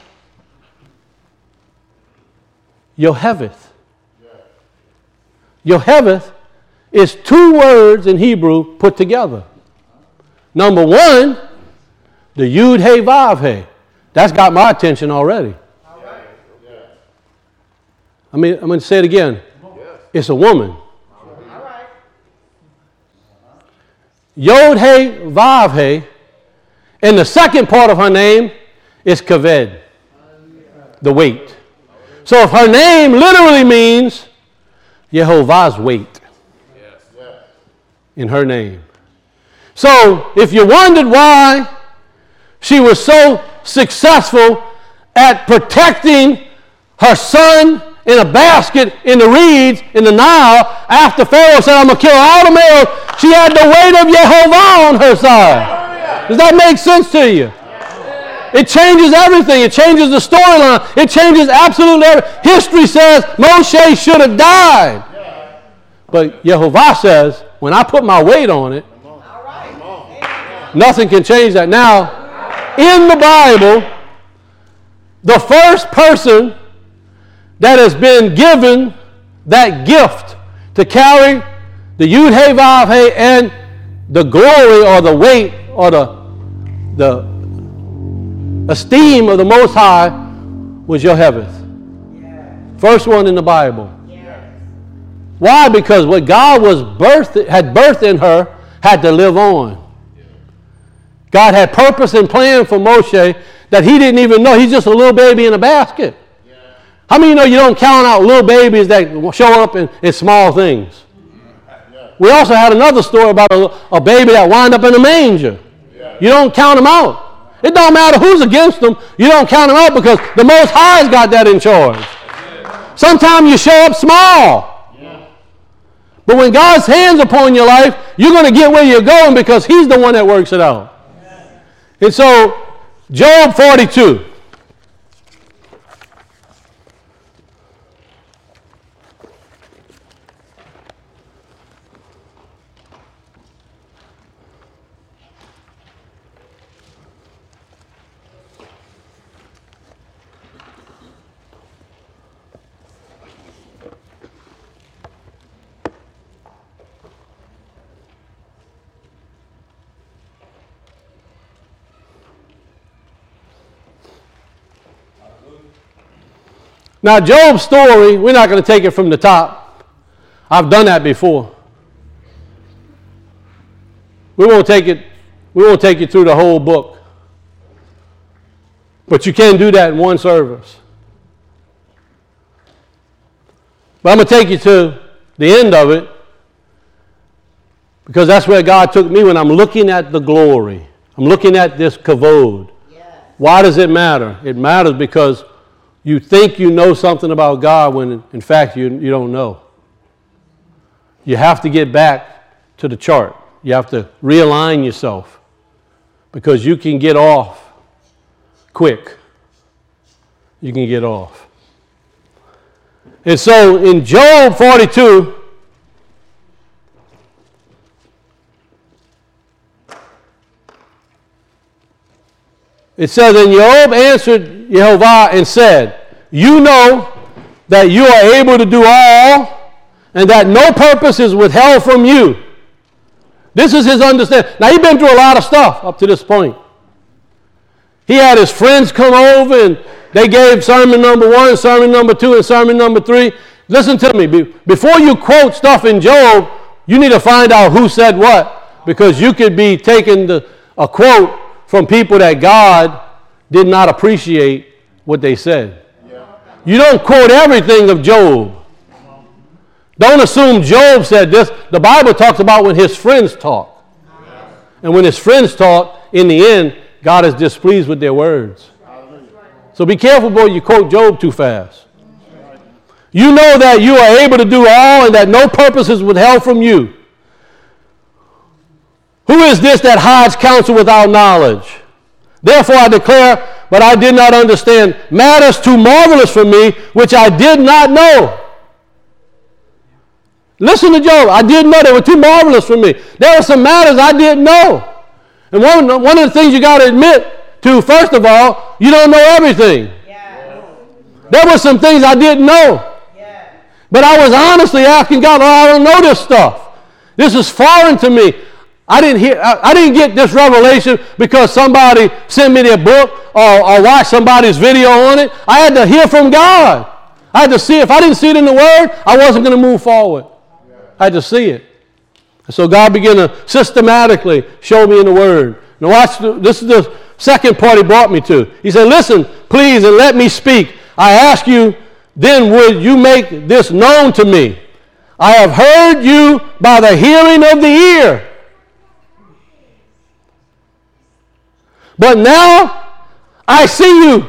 Speaker 1: Yoheveth. Yoheveth is 2 words in Hebrew put together. Number 1, the Yud He Vav He. That's got my attention already. I'm going to say it again. It's a woman. Yod He Vav He. And the second part of her name is Kaved, the weight. So if her name literally means Yehovah's weight in her name. So if you wondered why she was so successful at protecting her son in a basket in the reeds in the Nile after Pharaoh said, I'm going to kill all the males, she had the weight of Yehovah on her side. Does that make sense to you? It changes everything. It changes the storyline. It changes absolutely everything. History says Moshe should have died. But Yehovah says, when I put my weight on it, nothing can change that. Now, in the Bible, the first person that has been given that gift to carry the Yud Hey Vav Hey and the glory or the weight or the esteem of the Most High was Yocheved. First one in the Bible. Why? Because what God had birthed in her had to live on. God had purpose and plan for Moshe that he didn't even know. He's just a little baby in a basket. How many of you know you don't count out little babies that show up in small things? We also had another story about a baby that wound up in a manger. You don't count them out. It don't matter who's against them. You don't count them out because the Most High's got that in charge. Sometimes you show up small. But when God's hands upon your life, you're going to get where you're going because He's the one that works it out. And so, Job 42. Now, Job's story, we're not going to take it from the top. I've done that before. We won't take you through the whole book. But you can do that in one service. But I'm going to take you to the end of it because that's where God took me when I'm looking at the glory. I'm looking at this kavod. Why does it matter? It matters because you think you know something about God when in fact you don't know. You have to get back to the chart. You have to realign yourself because you can get off quick. You can get off. And so in Job 42, it says, and Job answered Yehovah and said, you know that you are able to do all and that no purpose is withheld from you. This is his understanding. Now, he's been through a lot of stuff up to this point. He had his friends come over and they gave sermon number 1, sermon number 2, and sermon number 3. Listen to me. Before you quote stuff in Job, you need to find out who said what, because you could be taking a quote from people that God did not appreciate what they said. You don't quote everything of Job. Don't assume Job said this. The Bible talks about when his friends talk. And when his friends talk, in the end, God is displeased with their words. So be careful, boy, you quote Job too fast. You know that you are able to do all and that no purpose is withheld from you. Who is this that hides counsel without knowledge? Therefore I declare, but I did not understand matters too marvelous for me, which I did not know. Listen to Job. I didn't know. They were too marvelous for me. There were some matters I didn't know. And one of the things you got to admit to, first of all, you don't know everything. There were some things I didn't know. But I was honestly asking God, oh, I don't know this stuff. This is foreign to me. I didn't get this revelation because somebody sent me their book or watched somebody's video on it. I had to hear from God. I had to see. If I didn't see it in the Word, I wasn't going to move forward. I had to see it. And so God began to systematically show me in the Word. Now watch, this is the second part He brought me to. He said, listen, please, and let me speak. I ask you, then would you make this known to me? I have heard you by the hearing of the ear. But now I see you.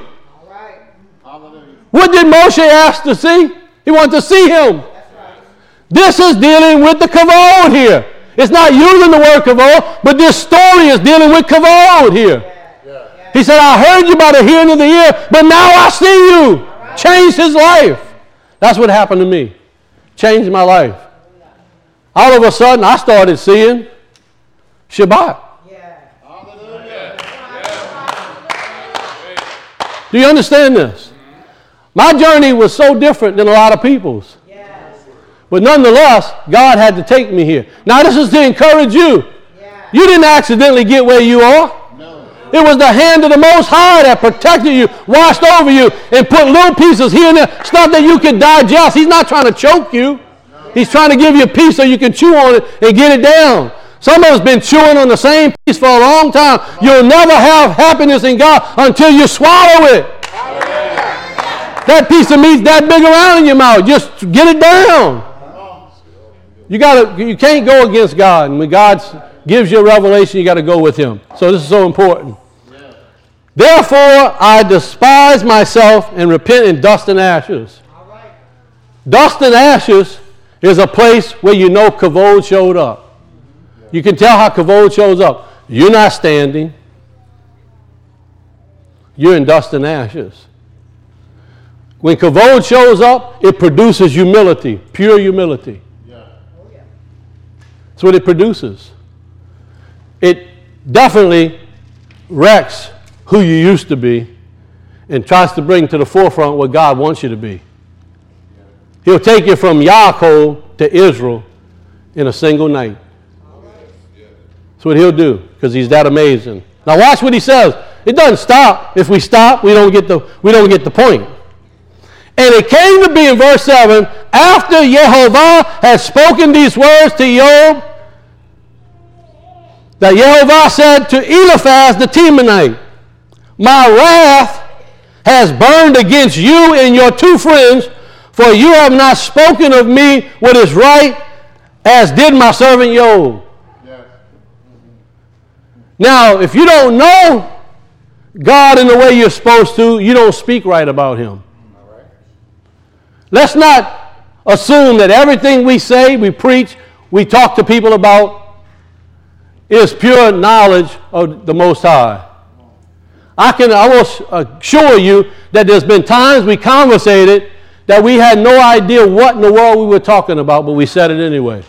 Speaker 1: What did Moshe ask to see? He wanted to see him. This is dealing with the kavod here. It's not using the word kavod, but this story is dealing with kavod here. He said, I heard you by the hearing of the ear, but now I see you. Changed his life. That's what happened to me. Changed my life. All of a sudden, I started seeing Shabbat. Do you understand this? My journey was so different than a lot of people's. But nonetheless, God had to take me here. Now, this is to encourage you. You didn't accidentally get where you are. It was the hand of the Most High that protected you, watched over you, and put little pieces here and there, stuff that you could digest. He's not trying to choke you. He's trying to give you a piece so you can chew on it and get it down. Some of us have been chewing on the same piece for a long time. You'll never have happiness in God until you swallow it. That piece of meat's that big around in your mouth. Just get it down. You can't go against God. And when God gives you a revelation, you got to go with him. So this is so important. Therefore, I despise myself and repent in dust and ashes. Dust and ashes is a place where you know kavod showed up. You can tell how kavod shows up. You're not standing. You're in dust and ashes. When kavod shows up, it produces humility, pure humility. That's what it produces. It definitely wrecks who you used to be and tries to bring to the forefront what God wants you to be. He'll take you from Yaakov to Israel in a single night. That's what he'll do because he's that amazing. Now watch what he says. It doesn't stop. If we stop, we don't get the point. And it came to be in verse 7, after Yehovah had spoken these words to Job, that Yehovah said to Eliphaz the Temanite, my wrath has burned against you and your two friends, for you have not spoken of me what is right, as did my servant Job. Yes. Now, if you don't know God in the way you're supposed to, you don't speak right about him. All right. Let's not assume that everything we say, we preach, we talk to people about is pure knowledge of the Most High. I will assure you that there's been times we conversated that we had no idea what in the world we were talking about, but we said it anyway.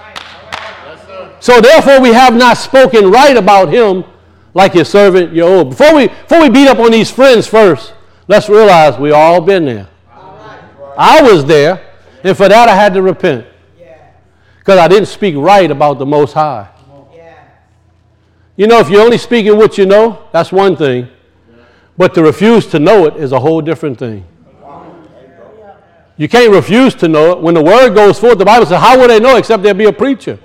Speaker 1: So therefore we have not spoken right about him like his servant Job. Before we beat up on these friends first, let's realize we all been there. I was there, and for that I had to repent. Because I didn't speak right about the Most High. You know, if you're only speaking what you know, that's one thing. But to refuse to know it is a whole different thing. You can't refuse to know it. When the word goes forth, the Bible says, how would they know except there be a preacher?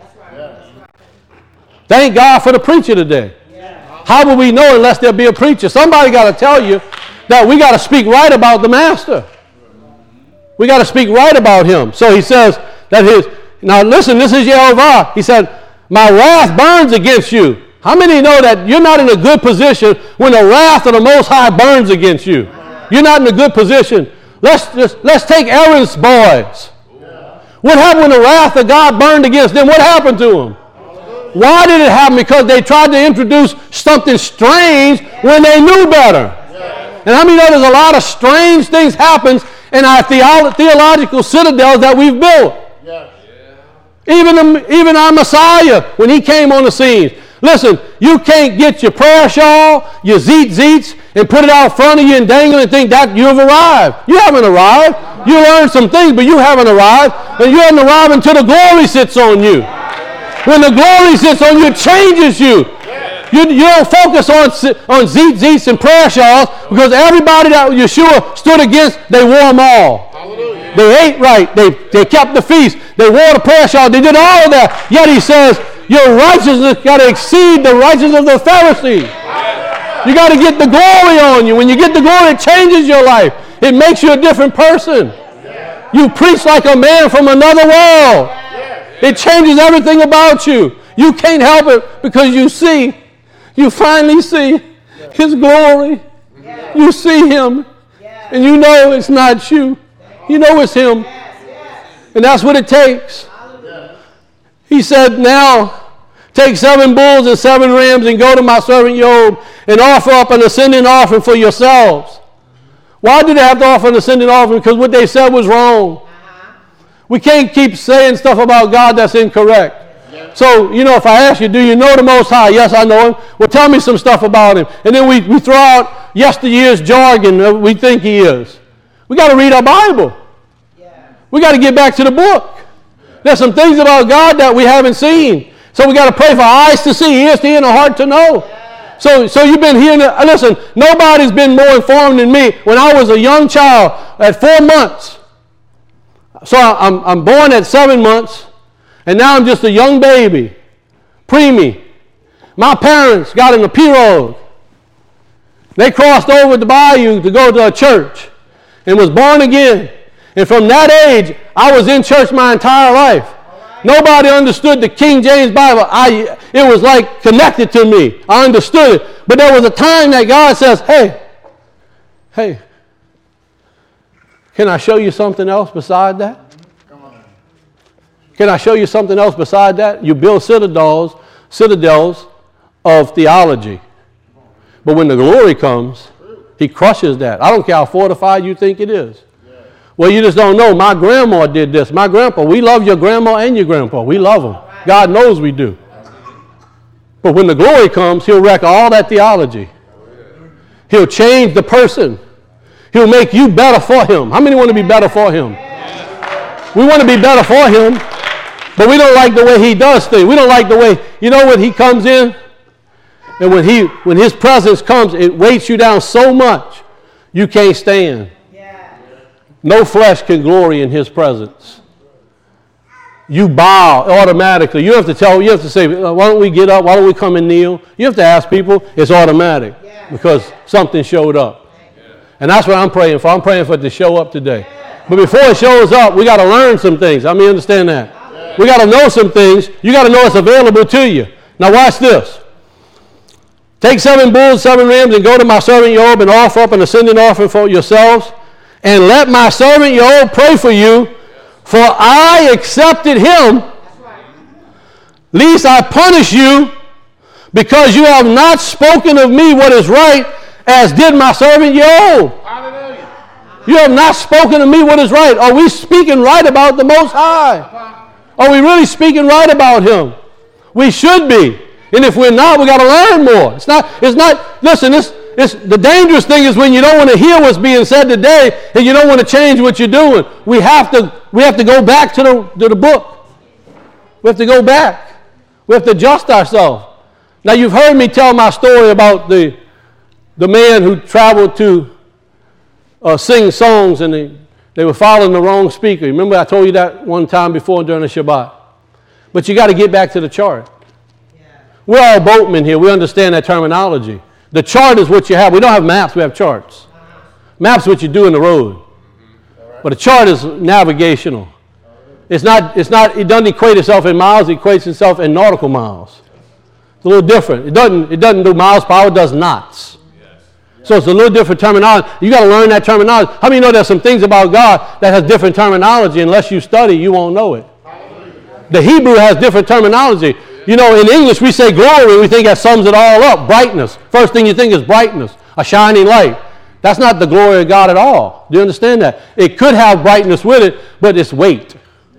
Speaker 1: Thank God for the preacher today. How would we know unless there be a preacher? Somebody got to tell you that we got to speak right about the master. We got to speak right about him. So he says that now listen, this is Yehovah. He said, my wrath burns against you. How many know that you're not in a good position when the wrath of the Most High burns against you? You're not in a good position. Let's take Aaron's boys. What happened when the wrath of God burned against them? What happened to them? Why did it happen? Because they tried to introduce something strange when they knew better. And how many know there's a lot of strange things happens in our theological citadels that we've built? Even our Messiah, when he came on the scene. Listen, you can't get your prayer shawl, your zeets, and put it out front of you and dangle and think that you've arrived. You haven't arrived. You learned some things, but you haven't arrived. And you haven't arrived until the glory sits on you. When the glory sits on you, it changes you. You don't focus on zeets and prayer shawls because everybody that Yeshua stood against, they wore them all. Hallelujah. They ate right. They kept the feast. They wore the prayer shawl. They did all of that. Yet he says, your righteousness got to exceed the righteousness of the Pharisee. You got to get the glory on you. When you get the glory, it changes your life. It makes you a different person. You preach like a man from another world. It changes everything about you. You can't help it because you finally see his glory. You see him, and you know it's not you. You know it's him. And that's what it takes. He said, now, Take 7 bulls and 7 rams and go to my servant Job and offer up an ascending offering for yourselves. Why did they have to offer an ascending offering? Because what they said was wrong. We can't keep saying stuff about God that's incorrect. So, if I ask you, do you know the Most High? Yes, I know him. Well, tell me some stuff about him. And then we throw out yesteryear's jargon that we think he is. We got to read our Bible. We got to get back to the book. There's some things about God that we haven't seen. So we got to pray for eyes to see, ears to hear, and a heart to know. So you've been hearing, listen, nobody's been more informed than me. When I was a young child at 4 months, so I'm born at 7 months, and now I'm just a young baby, preemie. My parents got in a pirogue. They crossed over the bayou to go to a church and was born again. And from that age, I was in church my entire life. Nobody understood the King James Bible. It was like connected to me. I understood it. But there was a time that God says, hey, can I show you something else beside that? Can I show you something else beside that? You build citadels of theology. But when the glory comes, he crushes that. I don't care how fortified you think it is. Well, you just don't know. My grandma did this. My grandpa. We love your grandma and your grandpa. We love them. God knows we do. But when the glory comes, he'll wreck all that theology. He'll change the person. He'll make you better for him. How many want to be better for him? We want to be better for him, but we don't like the way he does things. We don't like the way, when he comes in, and when his presence comes, it weights you down so much, you can't stand. No flesh can glory in his presence. You bow automatically. You have to say, why don't we get up? Why don't we come and kneel? You have to ask people. It's automatic because something showed up. And that's what I'm praying for. I'm praying for it to show up today. But before it shows up, we got to learn some things. I mean, understand that. We got to know some things. You got to know it's available to you. Now watch this. Take 7 bulls, 7 rams, and go to my servant Job and offer up an ascending offering for yourselves. And let my servant Job pray for you, for I accepted him, lest I punish you, because you have not spoken of me what is right, as did my servant Job. Hallelujah. You have not spoken of me what is right. Are we speaking right about the Most High? Are we really speaking right about him? We should be. And if we're not, we got to learn more. It's not, listen, the dangerous thing is when you don't want to hear what's being said today and you don't want to change what you're doing. We have to go back to the book. We have to go back. We have to adjust ourselves. Now you've heard me tell my story about the man who traveled to sing songs and they were following the wrong speaker. Remember I told you that one time before during the Shabbat. But you got to get back to the chart. We're all boatmen here. We understand that terminology. The chart is what you have. We don't have maps. We have charts. Maps what you do in the road. But a chart is navigational. It doesn't equate itself in miles. It equates itself in nautical miles. It's a little different. It doesn't do miles per hour. It does knots. So it's a little different terminology. You got to learn that terminology. How many know there's some things about God that has different terminology? Unless you study, you won't know it. The Hebrew has different terminology. In English we say glory, we think that sums it all up. Brightness. First thing you think is brightness, a shining light. That's not the glory of God at all. Do you understand that? It could have brightness with it, but it's weight.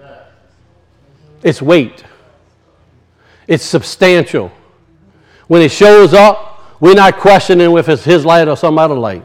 Speaker 1: It's weight. It's substantial. When it shows up, we're not questioning if it's his light or some other light.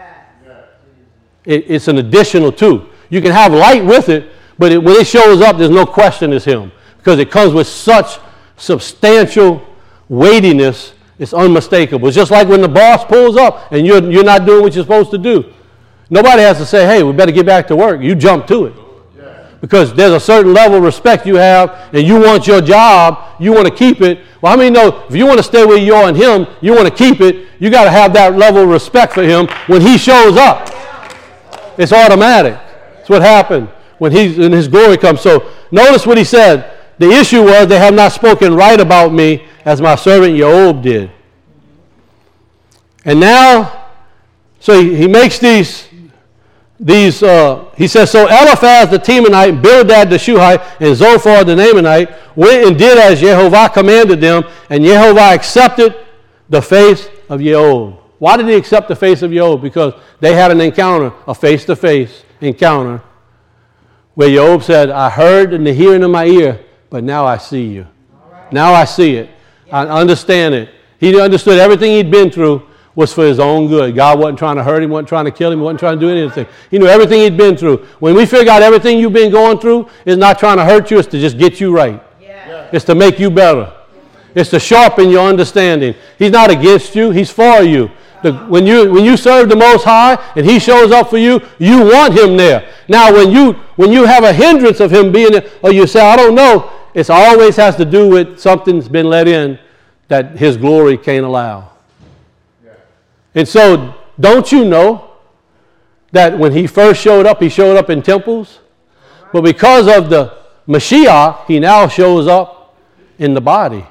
Speaker 1: It's an additional too. You can have light with it, but when it shows up, there's no question it's him. Because it comes with such substantial weightiness, it's unmistakable. It's just like when the boss pulls up and you're not doing what you're supposed to do. Nobody has to say, hey, we better get back to work. You jump to it. Because there's a certain level of respect you have and you want your job, you want to keep it. Well, how many know if you want to stay where you are in him, you want to keep it, you got to have that level of respect for him when he shows up. It's automatic. It's what happened when his glory comes. So notice what he said. The issue was they have not spoken right about me as my servant Job did. And now, so he makes these he says, so Eliphaz the Temanite, Bildad the Shuhite, and Zophar the Naamanite went and did as Jehovah commanded them, and Jehovah accepted the face of Jehob. Why did he accept the face of Jehob? Because they had an encounter, a face-to-face encounter, where Jehob said, I heard in the hearing of my ear, but now I see you. Right. Now I see it. I understand it. He understood everything he'd been through was for his own good. God wasn't trying to hurt him, wasn't trying to kill him, wasn't trying to do anything. He knew everything he'd been through. When we figure out everything you've been going through is not trying to hurt you, it's to just get you right. Yeah. It's to make you better. It's to sharpen your understanding. He's not against you, he's for you. When you serve the Most High and he shows up for you, you want him there. Now, when you have a hindrance of him being there, or you say, I don't know, it always has to do with something's been let in that his glory can't allow. Yeah. And so, don't you know that when he first showed up, he showed up in temples? But because of the Mashiach, he now shows up in the body.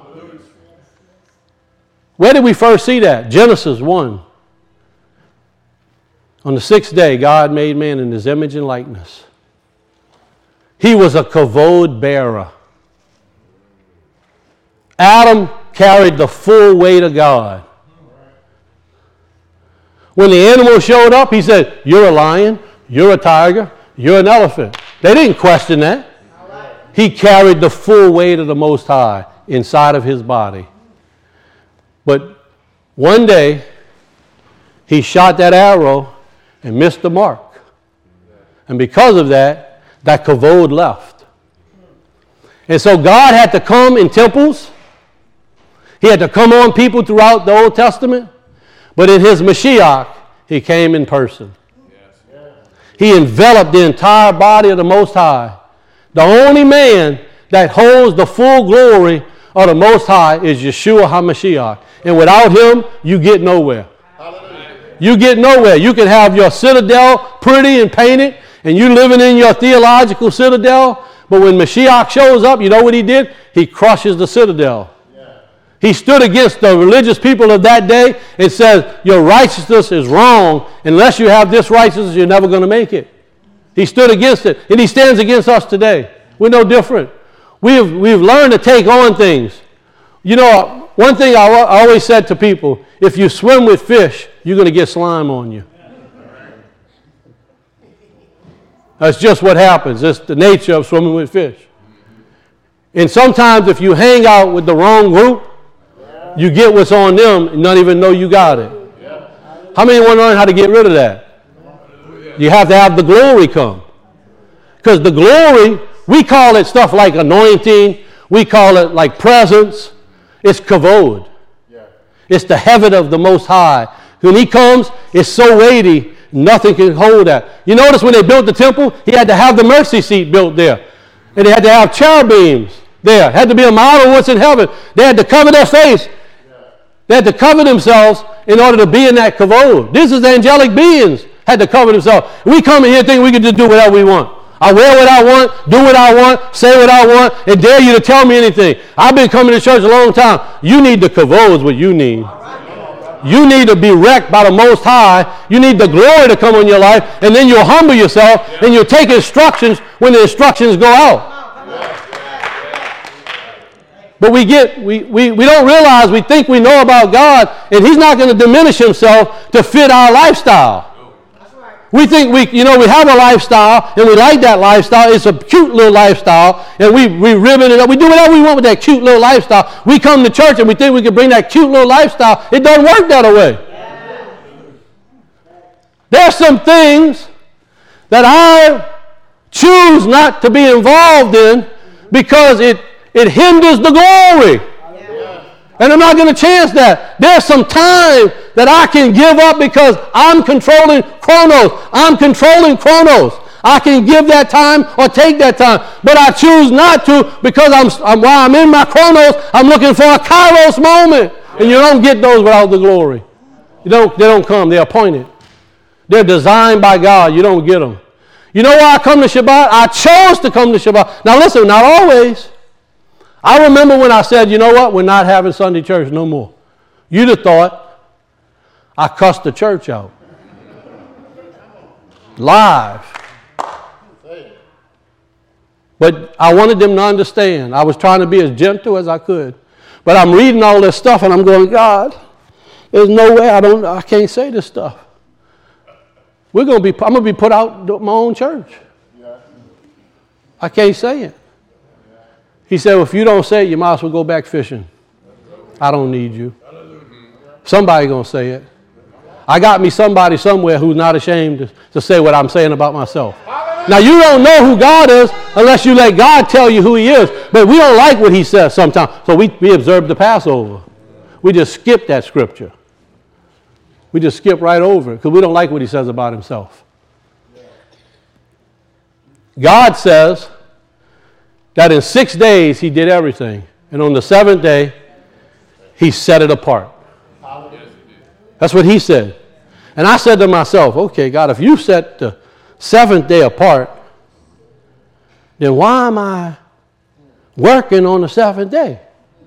Speaker 1: Where did we first see that? Genesis 1. On the sixth day, God made man in his image and likeness. He was a kavod bearer. Adam carried the full weight of God. When the animal showed up, he said, you're a lion, you're a tiger, you're an elephant. They didn't question that. He carried the full weight of the Most High inside of his body. But one day, he shot that arrow and missed the mark. And because of that, that kavod left. And so God had to come in temples. He had to come on people throughout the Old Testament. But in his Mashiach, he came in person. He enveloped the entire body of the Most High. The only man that holds the full glory of the Most High is Yeshua HaMashiach. And without him, you get nowhere. Hallelujah. You get nowhere. You can have your citadel pretty and painted, and you living in your theological citadel, but when Mashiach shows up, you know what he did? He crushes the citadel. Yeah. He stood against the religious people of that day and said, your righteousness is wrong. Unless you have this righteousness, you're never going to make it. He stood against it, and he stands against us today. We're no different. We've learned to take on things. You know, one thing I always said to people, if you swim with fish, you're going to get slime on you. That's just what happens. It's the nature of swimming with fish. And sometimes if you hang out with the wrong group, you get what's on them and not even know you got it. How many want to learn how to get rid of that? You have to have the glory come. Because the glory, we call it stuff like anointing. We call it like presence. It's kavod. Yeah. It's the heaven of the Most High. When he comes, it's so weighty, nothing can hold that. You notice when they built the temple, he had to have the mercy seat built there. And they had to have cherubims there. It had to be a model of what's in heaven. They had to cover their face. Yeah. They had to cover themselves in order to be in that kavod. This is the angelic beings had to cover themselves. We come in here thinking we can just do whatever we want. I wear what I want, do what I want, say what I want, and dare you to tell me anything. I've been coming to church a long time. You need the kavod is what you need. You need to be wrecked by the Most High. You need the glory to come on your life, and then you'll humble yourself, and you'll take instructions when the instructions go out. But we don't realize, we think we know about God, and he's not going to diminish himself to fit our lifestyle. We think we have a lifestyle, and we like that lifestyle. It's a cute little lifestyle, and we ribbon it up. We do whatever we want with that cute little lifestyle. We come to church, and we think we can bring that cute little lifestyle. It doesn't work that way. Yeah. There's some things that I choose not to be involved in because it hinders the glory. And I'm not going to chance that. There's some time that I can give up because I'm controlling Chronos. I'm controlling Chronos. I can give that time or take that time. But I choose not to because while I'm in my Chronos, I'm looking for a Kairos moment. And you don't get those without the glory. They don't come. They're appointed. They're designed by God. You don't get them. You know why I come to Shabbat? I chose to come to Shabbat. Now listen, not always. I remember when I said, you know what, we're not having Sunday church no more. You'd have thought I cussed the church out. Live. But I wanted them to understand. I was trying to be as gentle as I could. But I'm reading all this stuff and I'm going, God, there's no way I can't say this stuff. I'm going to be put out of my own church. I can't say it. He said, well, if you don't say it, you might as well go back fishing. I don't need you. Somebody going to say it. I got me somebody somewhere who's not ashamed to say what I'm saying about myself. Now, you don't know who God is unless you let God tell you who he is. But we don't like what he says sometimes. So we observe the Passover. We just skip that scripture. We just skip right over it because we don't like what he says about himself. God says that in 6 days he did everything. And on the seventh day, he set it apart. That's what he said. And I said to myself, okay, God, if you set the seventh day apart, then why am I working on the seventh day?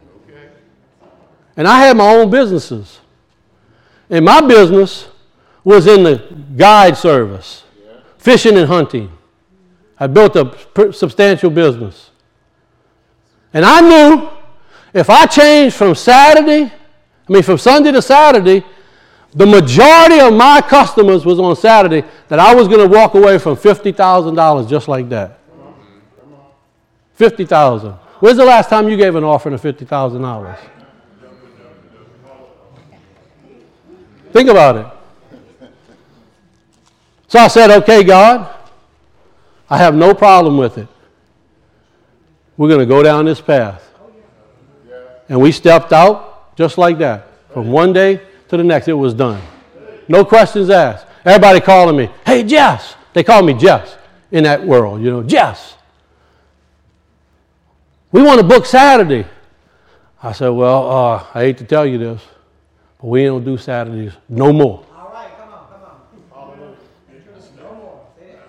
Speaker 1: And I had my own businesses. And my business was in the guide service, fishing and hunting. I built a substantial business. And I knew if I changed from Sunday to Saturday, the majority of my customers was on Saturday, that I was going to walk away from $50,000 just like that. $50,000. When's the last time you gave an offering of $50,000? Think about it. So I said, okay, God, I have no problem with it. We're going to go down this path. And we stepped out just like that. From one day to the next, it was done. No questions asked. Everybody calling me, hey, Jess. They call me Jess in that world, Jess. We want to book Saturday. I said, well, I hate to tell you this, but we don't do Saturdays no more.
Speaker 2: All right, come on. No more.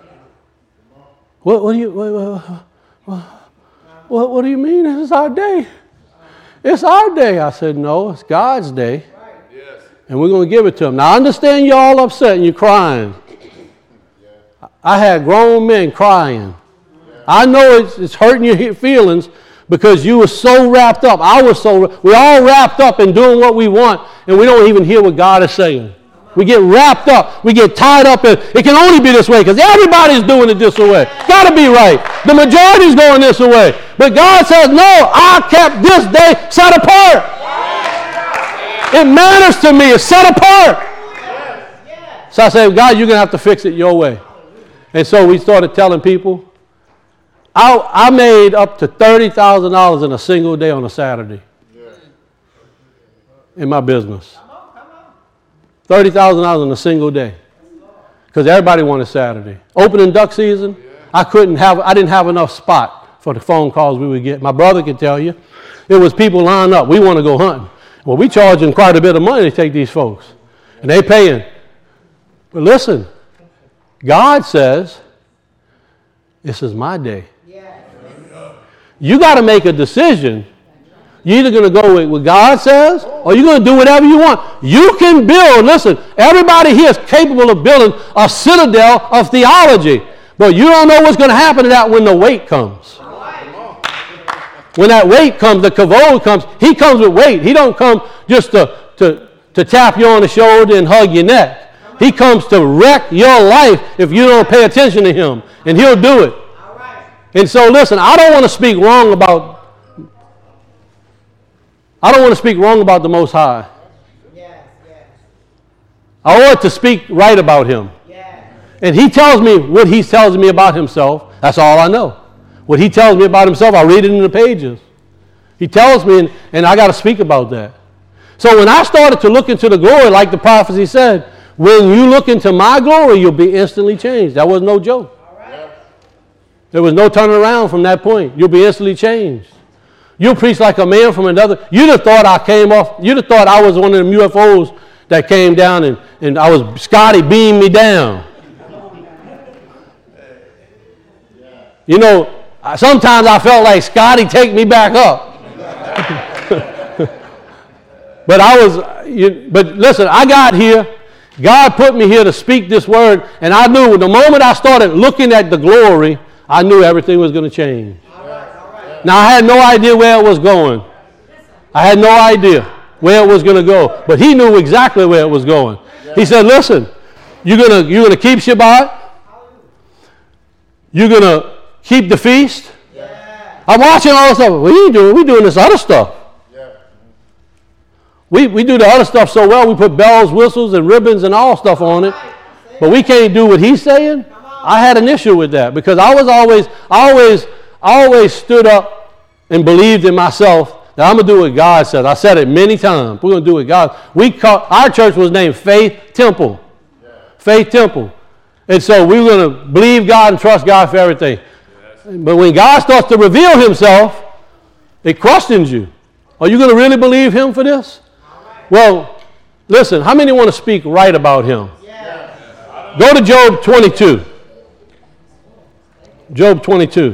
Speaker 1: What do you mean? This is our day. It's our day. I said, no, it's God's day. And we're going to give it to him. Now, I understand you're all upset and you're crying. I had grown men crying. I know it's hurting your feelings because you were so wrapped up. We're all wrapped up in doing what we want, and we don't even hear what God is saying. We get wrapped up. We get tied up in, it can only be this way because everybody's doing it this way. Got to be right. The majority's going this way. But God says, no, I kept this day set apart. It matters to me. It's set apart. So I said, God, you're going to have to fix it your way. And so we started telling people. I made up to $30,000 in a single day on a Saturday in my business. $30,000 in a single day because everybody wanted Saturday. Opening duck season, I didn't have enough spot for the phone calls we would get. My brother could tell you. It was people lining up. We want to go hunting. Well, we charging quite a bit of money to take these folks, and they paying. But listen, God says, this is my day. You got to make a decision. You're either going to go with what God says, or you're going to do whatever you want. You can build, listen, everybody here is capable of building a citadel of theology, but you don't know what's going to happen to that when the weight comes. When that weight comes, the kavod comes, he comes with weight. He don't come just to tap you on the shoulder and hug your neck. He comes to wreck your life if you don't pay attention to him, and he'll do it. And so listen, I don't want to speak wrong about the Most High. I want to speak right about him. And he tells me what he tells me about himself. That's all I know. What he tells me about himself, I read it in the pages. He tells me, and I got to speak about that. So when I started to look into the glory, like the prophecy said, when you look into my glory, you'll be instantly changed. That was no joke. There was no turning around from that point. You'll be instantly changed. You'll preach like a man from another. You'd have thought you'd have thought I was one of them UFOs that came down and Scotty beamed me down. Sometimes I felt like Scotty take me back up. But listen, I got here. God put me here to speak this word, and I knew the moment I started looking at the glory, I knew everything was going to change. All right. Now, I had no idea where it was going. I had no idea where it was going to go, but he knew exactly where it was going. He said, listen, you're gonna keep Shabbat. You're going to keep the feast. I'm watching all this stuff. What are you doing? We're doing this other stuff. We do the other stuff so well. We put bells, whistles, and ribbons and all stuff on it. But we can't do what he's saying. I had an issue with that because I always stood up and believed in myself that I'm going to do what God says. I said it many times. We're going to do what God. Our church was named Faith Temple. Faith Temple. And so we were going to believe God and trust God for everything. But when God starts to reveal himself, it questions you. Are you going to really believe him for this? Well, listen, how many want to speak right about him? Go to Job 22. Job 22.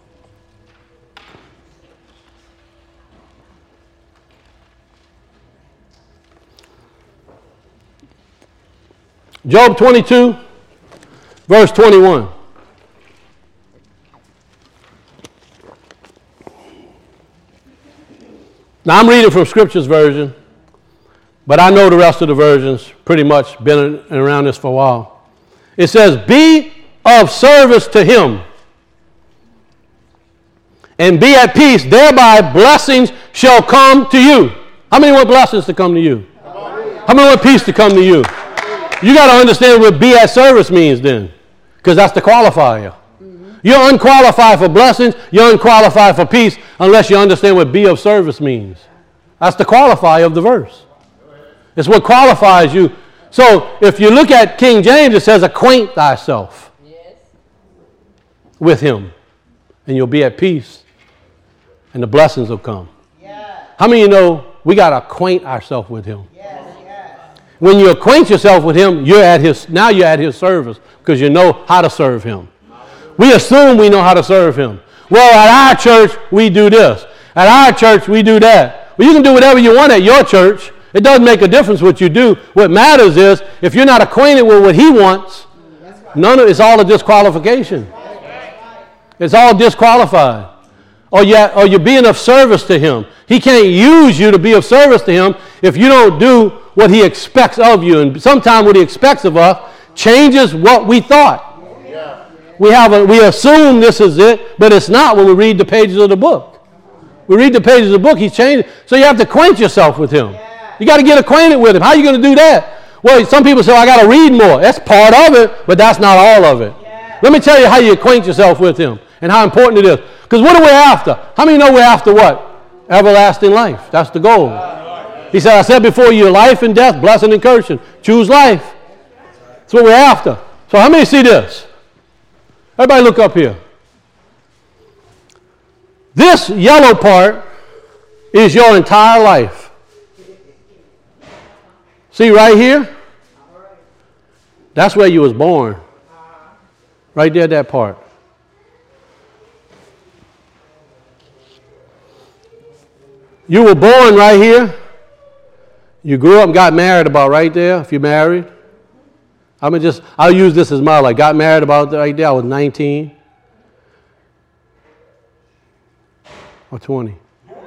Speaker 1: Job 22, verse 21. Now, I'm reading from Scripture's version, but I know the rest of the versions, pretty much been around this for a while. It says, be of service to him and be at peace, thereby blessings shall come to you. How many want blessings to come to you? How many want peace to come to you? You got to understand what be at service means then, because that's the qualifier. You're unqualified for blessings, you're unqualified for peace, unless you understand what be of service means. That's the qualifier of the verse. It's what qualifies you. So if you look at King James, it says, acquaint thyself with him, and you'll be at peace, and the blessings will come. How many of you know we got to acquaint ourselves with him? When you acquaint yourself with him, you're at his service, because you know how to serve him. We assume we know how to serve him. Well, at our church, we do this. At our church, we do that. Well, you can do whatever you want at your church. It doesn't make a difference what you do. What matters is, if you're not acquainted with what he wants, it's all a disqualification. It's all disqualified. Or you're being of service to him. He can't use you to be of service to him if you don't do what he expects of you. And sometimes what he expects of us changes what we thought. We assume this is it, but it's not when we read the pages of the book. We read the pages of the book, he's changed. So you have to acquaint yourself with him. You got to get acquainted with him. How are you going to do that? Well, some people say, I got to read more. That's part of it, but that's not all of it. Let me tell you how you acquaint yourself with him and how important it is. Because what are we after? How many know we're after what? Everlasting life. That's the goal. He said, I said before you, life and death, blessing and cursing. Choose life. That's what we're after. So how many see this? Everybody look up here. This yellow part is your entire life. See right here? That's where you was born. Right there, that part. You were born right here. You grew up and got married about right there, if you're married. I'll use this as my life. Got married about right there. I was 19 or 20.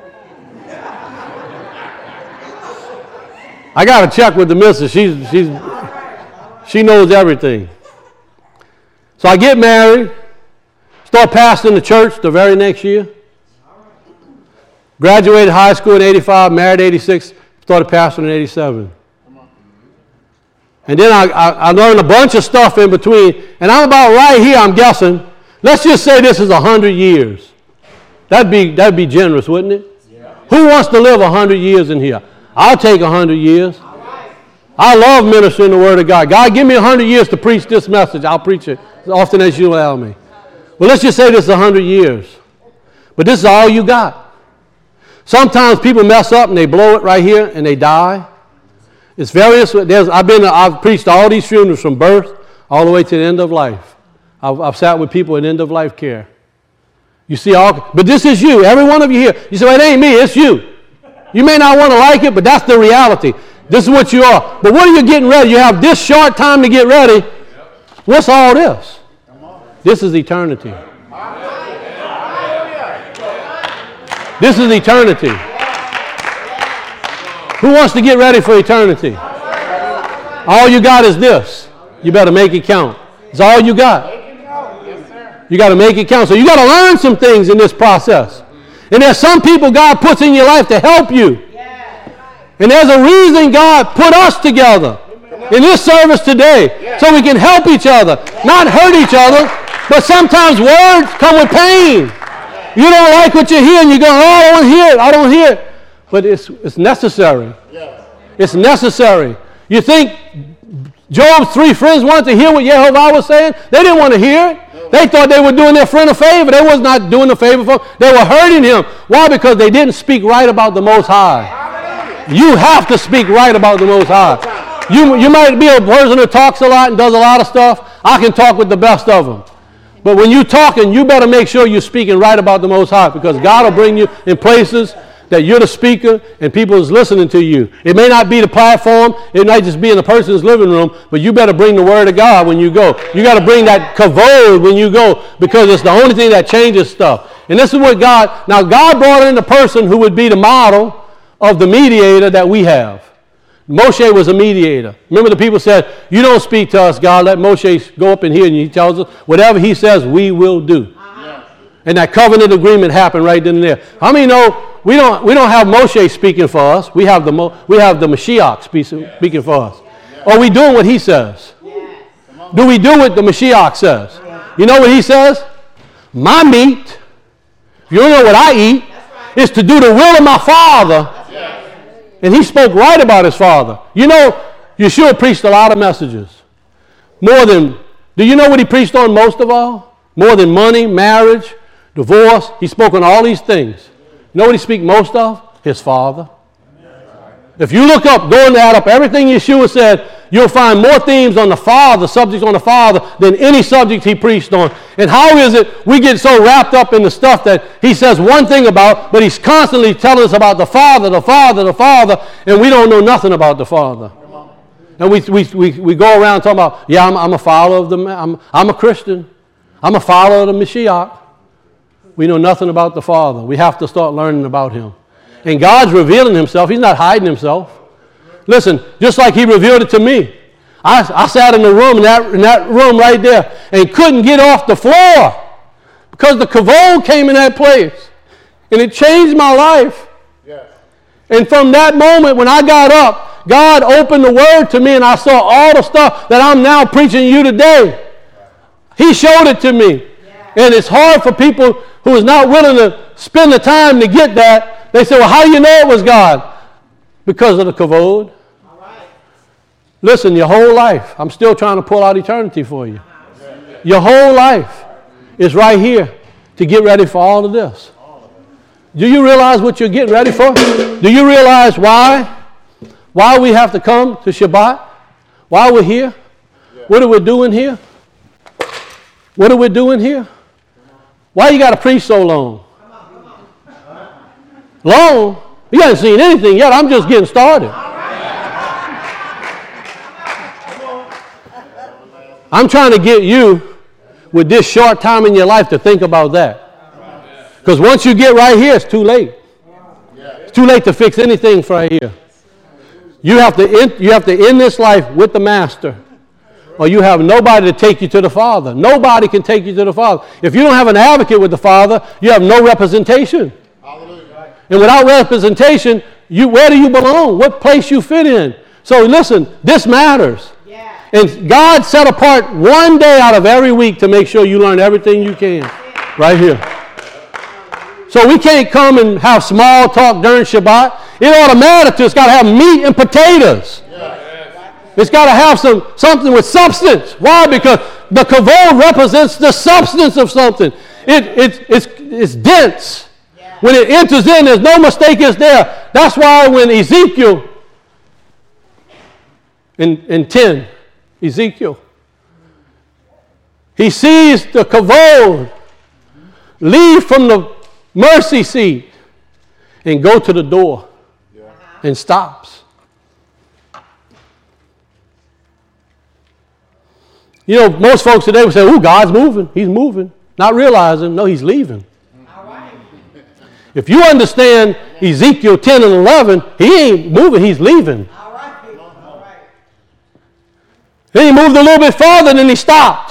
Speaker 1: I got to check with the missus. She knows everything. So I get married, start pastoring the church the very next year. Graduated high school in 85, married 86, started pastoring in 87. And then I learned a bunch of stuff in between. And I'm about right here, I'm guessing. Let's just say this is 100 years. That'd be generous, wouldn't it? Yeah. Who wants to live 100 years in here? I'll take 100 years. Right. I love ministering the Word of God. God, give me 100 years to preach this message. I'll preach it as often as you allow me. Well, let's just say this is 100 years. But this is all you got. Sometimes people mess up and they blow it right here and they die. It's various. I've preached all these funerals from birth all the way to the end of life. I've sat with people in end of life care. You see but this is you. Every one of you here. You say, well, it ain't me. It's you. You may not want to like it, but that's the reality. This is what you are. But what are you getting ready? You have this short time to get ready. What's all this? This is eternity. This is eternity. Who wants to get ready for eternity? All you got is this. You better make it count. It's all you got. You got to make it count. So you got to learn some things in this process. And there's some people God puts in your life to help you. And there's a reason God put us together in this service today, so we can help each other, not hurt each other. But sometimes words come with pain. You don't like what you hear, and you go, oh, I don't hear it, I don't hear it. But it's necessary. It's necessary. You think Job's 3 friends wanted to hear what Yehovah was saying? They didn't want to hear it. They thought they were doing their friend a favor. They was not doing a favor for him. They were hurting him. Why? Because they didn't speak right about the Most High. You have to speak right about the Most High. You might be a person who talks a lot and does a lot of stuff. I can talk with the best of them. But when you're talking, you better make sure you're speaking right about the Most High, because God will bring you in places that you're the speaker and people is listening to you. It may not be the platform. It might just be in the person's living room, but you better bring the word of God when you go. You got to bring that kavod when you go, because it's the only thing that changes stuff. And this is what God brought in the person who would be the model of the mediator that we have. Moshe was a mediator. Remember, the people said, you don't speak to us, God. Let Moshe go up in here, and he tells us whatever he says we will do. And that covenant agreement happened right then and there. How many know we don't have Moshe speaking for us? We have the Mashiach speaking for us. Are we doing what he says? Do we do what the Mashiach says? You know what he says? My meat, if you don't know what I eat, is to do the will of my Father. And he spoke right about his Father. You know, Yeshua preached a lot of messages. Do you know what he preached on most of all? More than money, marriage, divorce. He spoke on all these things. You know what he speak most of? His Father. If you look up, go and add up everything Yeshua said, you'll find more themes on the Father, subjects on the Father, than any subject he preached on. And how is it we get so wrapped up in the stuff that he says one thing about, but he's constantly telling us about the Father, the Father, the Father, and we don't know nothing about the Father. And we go around talking about, yeah, I'm a follower of I'm a Christian. I'm a follower of the Mashiach. We know nothing about the Father. We have to start learning about him. And God's revealing himself. He's not hiding himself. Listen, just like he revealed it to me. I sat in the room, in that room right there, and couldn't get off the floor because the kavod came in that place. And it changed my life. Yes. And from that moment when I got up, God opened the word to me, and I saw all the stuff that I'm now preaching to you today. He showed it to me. Yeah. And it's hard for people who is not willing to spend the time to get that. They say, well, how do you know it was God? Because of the kavod. Listen, your whole life, I'm still trying to pull out eternity for you. Your whole life is right here to get ready for all of this. Do you realize what you're getting ready for? Do you realize why we have to come to Shabbat? Why we're here? What are we doing here? What are we doing here? Why you got to preach so long? Long? You haven't seen anything yet. I'm just getting started. I'm trying to get you, with this short time in your life, to think about that. Because once you get right here, it's too late. It's too late to fix anything right here. You have to end this life with the Master, or you have nobody to take you to the Father. Nobody can take you to the Father. If you don't have an advocate with the Father, you have no representation. And without representation, where do you belong? What place you fit in? So listen, this matters. And God set apart one day out of every week to make sure you learn everything you can. Right here. So we can't come and have small talk during Shabbat. It ought to matter to us. It's got to have meat and potatoes. It's got to have something with substance. Why? Because the kavod represents the substance of something. It's dense. When it enters in, there's no mistake it's there. That's why when Ezekiel, in 10, Ezekiel, he sees the kavod leave from the mercy seat and go to the door and stops. You know, most folks today would say, "Ooh, God's moving. He's moving," not realizing, no, he's leaving. If you understand Ezekiel 10 and 11, he ain't moving, he's leaving. Then he moved a little bit farther, and then he stopped.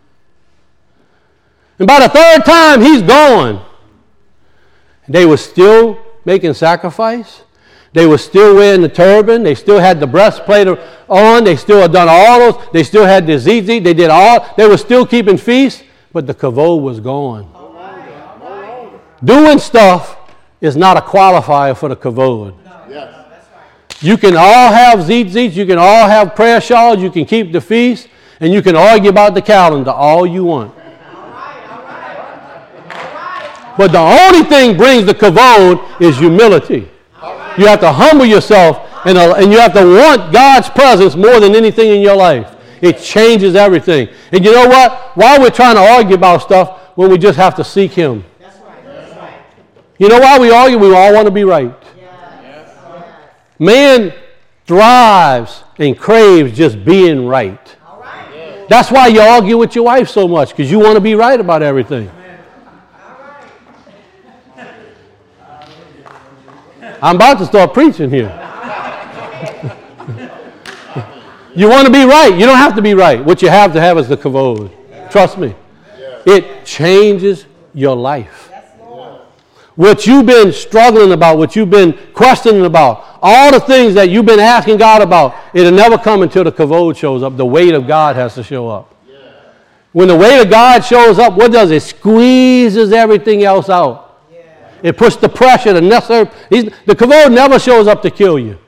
Speaker 1: And by the third time, he's gone. They were still making sacrifice. They were still wearing the turban. They still had the breastplate on. They still had done all those. They still had the tzitzit. They did all. They were still keeping feasts, but the kavod was gone. Doing stuff is not a qualifier for the kavod.
Speaker 2: Yes.
Speaker 1: You can all have tzitzit. You can all have prayer shawls. You can keep the feast, and you can argue about the calendar all you want. But the only thing brings the kavod is humility. You have to humble yourself, and you have to want God's presence more than anything in your life. It changes everything. And you know what? Why we're trying to argue about stuff when we just have to seek Him? That's right. You know why we argue? We all want to be right. Man thrives and craves just being right. That's why you argue with your wife so much, because you want to be right about everything. I'm about to start preaching here. You want to be right. You don't have to be right. What you have to have is the kavod. Trust me. It changes your life. What you've been struggling about, what you've been questioning about, all the things that you've been asking God about, it'll never come until the kavod shows up. The weight of God has to show up. When the weight of God shows up, what does it? Squeezes everything else out. It puts the pressure, the necessary. The kavod never shows up to kill you.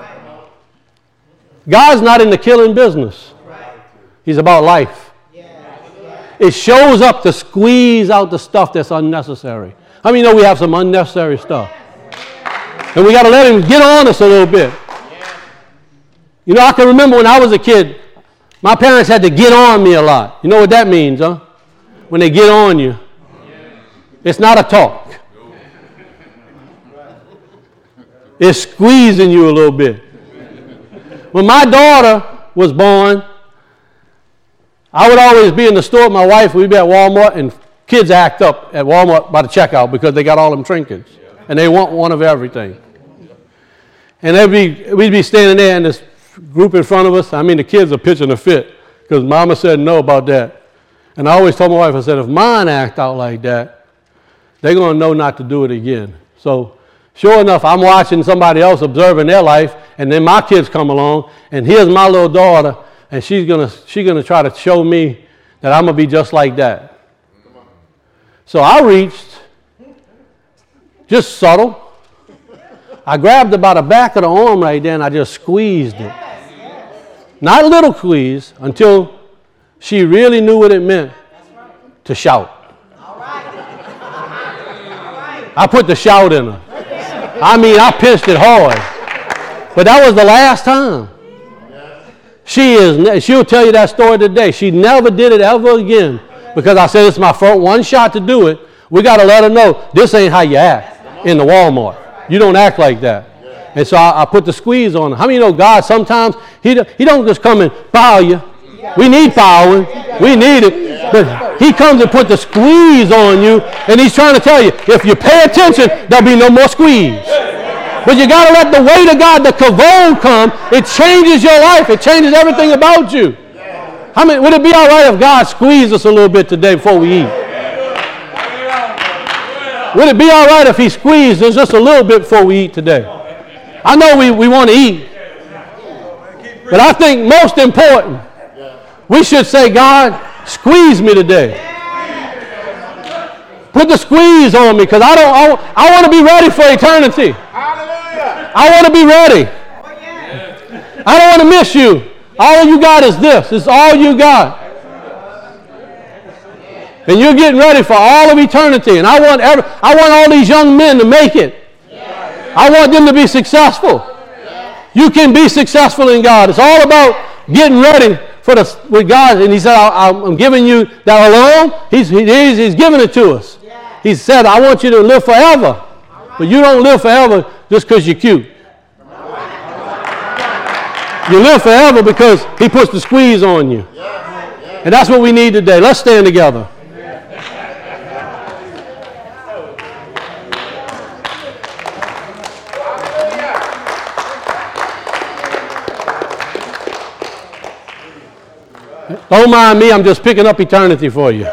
Speaker 1: God's not in the killing business. He's about life. It shows up to squeeze out the stuff that's unnecessary. How many know we have some unnecessary stuff? And we got to let Him get on us a little bit. You know, I can remember when I was a kid, my parents had to get on me a lot. You know what that means, huh? When they get on you. It's not a talk. It's squeezing you a little bit. When my daughter was born, I would always be in the store with my wife. We'd be at Walmart, and kids act up at Walmart by the checkout because they got all them trinkets, and they want one of everything. And we'd be standing there, and this group in front of us, I mean, the kids are pitching a fit because Mama said no about that. And I always told my wife, I said, if mine act out like that, they're going to know not to do it again. So sure enough, I'm watching somebody else observing their life, and then my kids come along, and here's my little daughter, and she's gonna try to show me that I'm gonna be just like that. So I reached, just subtle. I grabbed about the back of the arm right there, and I just squeezed it. Not a little squeeze, until she really knew what it meant to shout. I put the shout in her. I mean, I pinched it hard. But that was the last time. She'll tell you that story today. She never did it ever again. Because I said, it's my first one shot to do it. We got to let her know, this ain't how you act in the Walmart. You don't act like that. And so I put the squeeze on her. How many know God sometimes, He don't just come and power you. We need power. We need it. But He comes and put the squeeze on you, and He's trying to tell you, if you pay attention, there'll be no more squeeze. But you got to let the weight of God, the kavod, come. It changes your life. It changes everything about you. I mean, would it be all right if God squeezed us a little bit today before we eat? Would it be all right if He squeezed us just a little bit before we eat today? I know we want to eat. But I think most important, we should say, God, squeeze me today. Put the squeeze on me, because I want to be ready for eternity. I want to be ready. I don't want to miss you. All you got is this. It's all you got. And you're getting ready for all of eternity. And I want all these young men to make it. I want them to be successful. You can be successful in God. It's all about getting ready with God. And He said, I'm giving you that alone. He's giving it to us. He said, I want you to live forever. But you don't live forever just because you're cute. You live forever because He puts the squeeze on you. And that's what we need today. Let's stand together. Don't mind me, I'm just picking up eternity for you.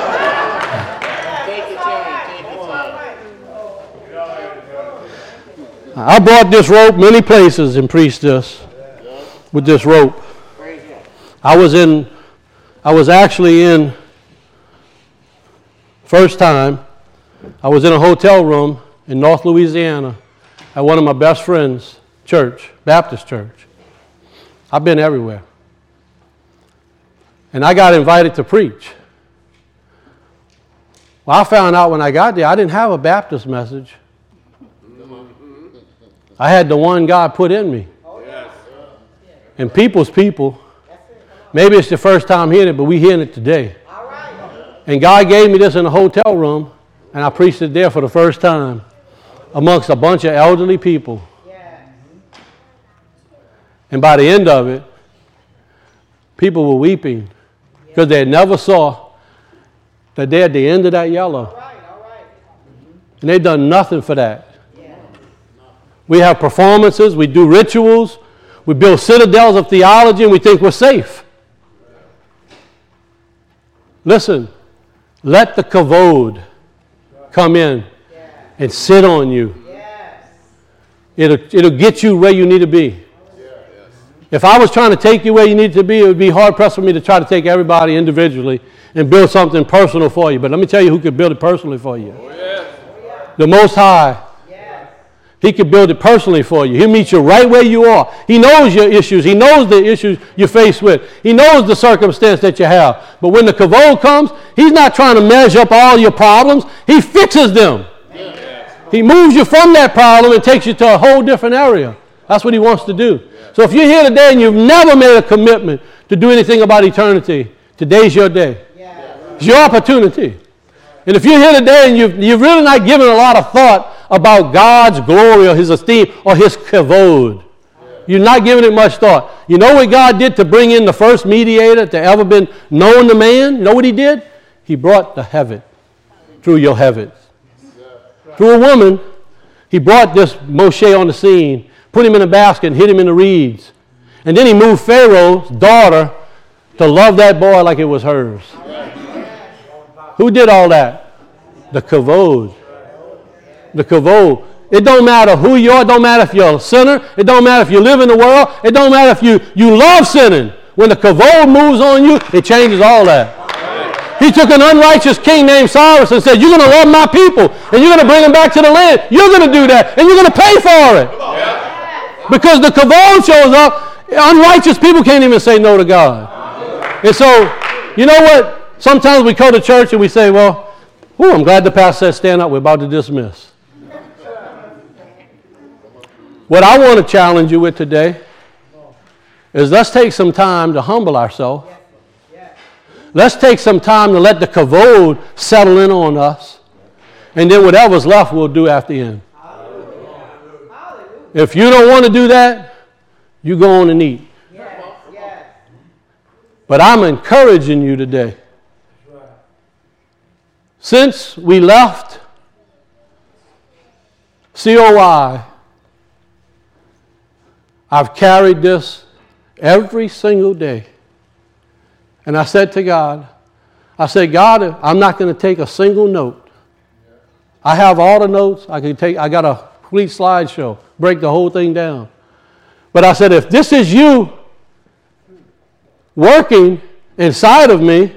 Speaker 1: I brought this rope many places and preached this with this rope. I was actually in, first time, I was in a hotel room in North Louisiana at one of my best friends' church, Baptist church. I've been everywhere. And I got invited to preach. Well, I found out when I got there, I didn't have a Baptist message. I had the one God put in me. And people's people. Maybe it's the first time hearing it, but we're hearing it today. And God gave me this in a hotel room, and I preached it there for the first time amongst a bunch of elderly people. And by the end of it, people were weeping because they never saw that they're at the end of that yellow. And they've done nothing for that. We have performances, we do rituals, we build citadels of theology, and we think we're safe. Listen, let the kavod come in and sit on you. It'll get you where you need to be. If I was trying to take you where you need to be, it would be hard pressed for me to try to take everybody individually and build something personal for you. But let me tell you who could build it personally for you. The Most High. He can build it personally for you. He'll meet you right where you are. He knows your issues. He knows the issues you're faced with. He knows the circumstance that you have. But when the kavod comes, he's not trying to measure up all your problems. He fixes them. He moves you from that problem and takes you to a whole different area. That's what he wants to do. So if you're here today and you've never made a commitment to do anything about eternity, today's your day. It's your opportunity. And if you're here today and you've really not given a lot of thought about God's glory or his esteem or his kavod, you're not giving it much thought. You know what God did to bring in the first mediator to ever been known to man? You know what he did? He brought the heaven through your heavens. Through a woman, he brought this Moshe on the scene, put him in a basket and hid him in the reeds. And then he moved Pharaoh's daughter to love that boy like it was hers. Who did all that? The kavod. The kavod. It don't matter who you are. It don't matter if you're a sinner. It don't matter if you live in the world. It don't matter if you love sinning. When the kavod moves on you, it changes all that. He took an unrighteous king named Cyrus and said, you're going to love my people, and you're going to bring them back to the land. You're going to do that, and you're going to pay for it. Because the kavod shows up, unrighteous people can't even say no to God. And so, you know what? Sometimes we go to church and we say, well, I'm glad the pastor said stand up. We're about to dismiss. What I want to challenge you with today is let's take some time to humble ourselves. Let's take some time to let the kavod settle in on us. And then whatever's left, we'll do after the end. If you don't want to do that, you go on and eat. But I'm encouraging you today. Since we left COI, I've carried this every single day. And I said to God, God, I'm not going to take a single note. I have all the notes. I got a complete slideshow, break the whole thing down. But I said, if this is you working inside of me,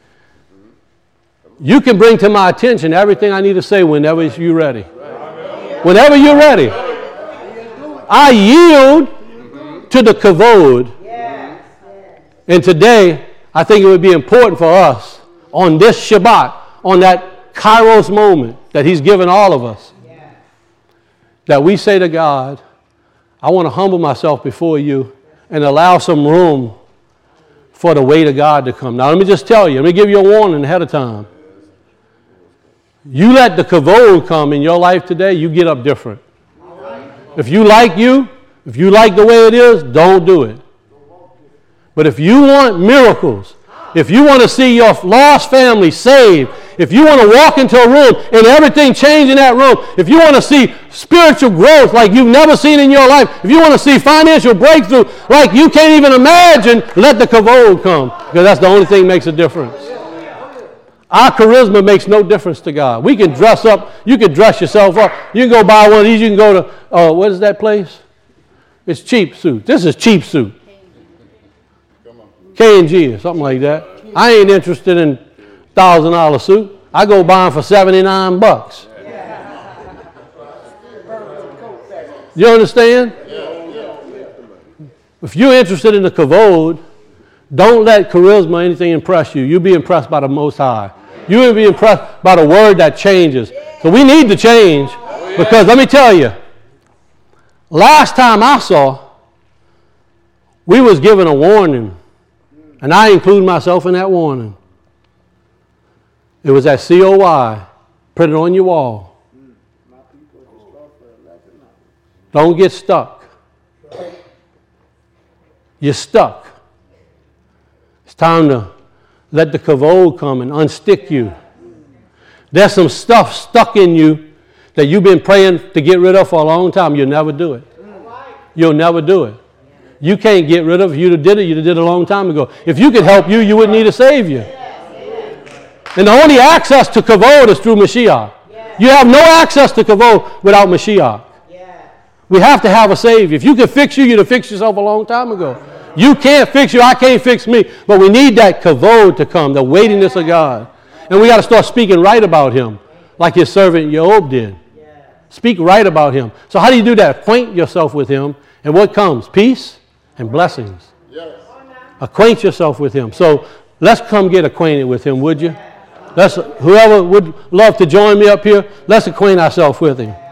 Speaker 1: you can bring to my attention everything I need to say whenever you're ready. Whenever you're ready. I yield to the kavod. And today, I think it would be important for us on this Shabbat, on that Kairos moment that he's given all of us, that we say to God, I want to humble myself before you and allow some room for the weight of God to come. Now, let me just tell you, let me give you a warning ahead of time. You let the kavod come in your life today, you get up different. If you like the way it is, don't do it. But if you want miracles, if you want to see your lost family saved, if you want to walk into a room and everything change in that room, if you want to see spiritual growth like you've never seen in your life, if you want to see financial breakthrough like you can't even imagine, let the kavod come, because that's the only thing that makes a difference. Our charisma makes no difference to God. We can dress up. You can dress yourself up. You can go buy one of these. You can go to, what is that place? It's Cheap Suit. This is Cheap Suit. K&G or something like that. I ain't interested in $1,000 suit. I go buy them for $79. You understand? If you're interested in the kavod, don't let charisma or anything impress you. You'll be impressed by the Most High. You will be impressed by the word that changes. So we need to change, because let me tell you, last time I saw, we was given a warning, and I include myself in that warning. It was at COI. Put it on your wall. Don't get stuck. You're stuck. It's time to let the kavod come and unstick you. There's some stuff stuck in you that you've been praying to get rid of for a long time. You'll never do it. You'll never do it. You can't get rid of it. If you did it, you did it a long time ago. If you could help you, you wouldn't need a Savior. And the only access to kavod is through Mashiach. You have no access to kavod without Mashiach. We have to have a Savior. If you could fix you, you'd have fixed yourself a long time ago. You can't fix you. I can't fix me. But we need that kavod to come, the weightiness of God. And we got to start speaking right about Him, like His servant Job did. Speak right about Him. So how do you do that? Acquaint yourself with Him. And what comes? Peace and blessings. Acquaint yourself with Him. So let's come get acquainted with Him, would you? Whoever would love to join me up here, let's acquaint ourselves with Him.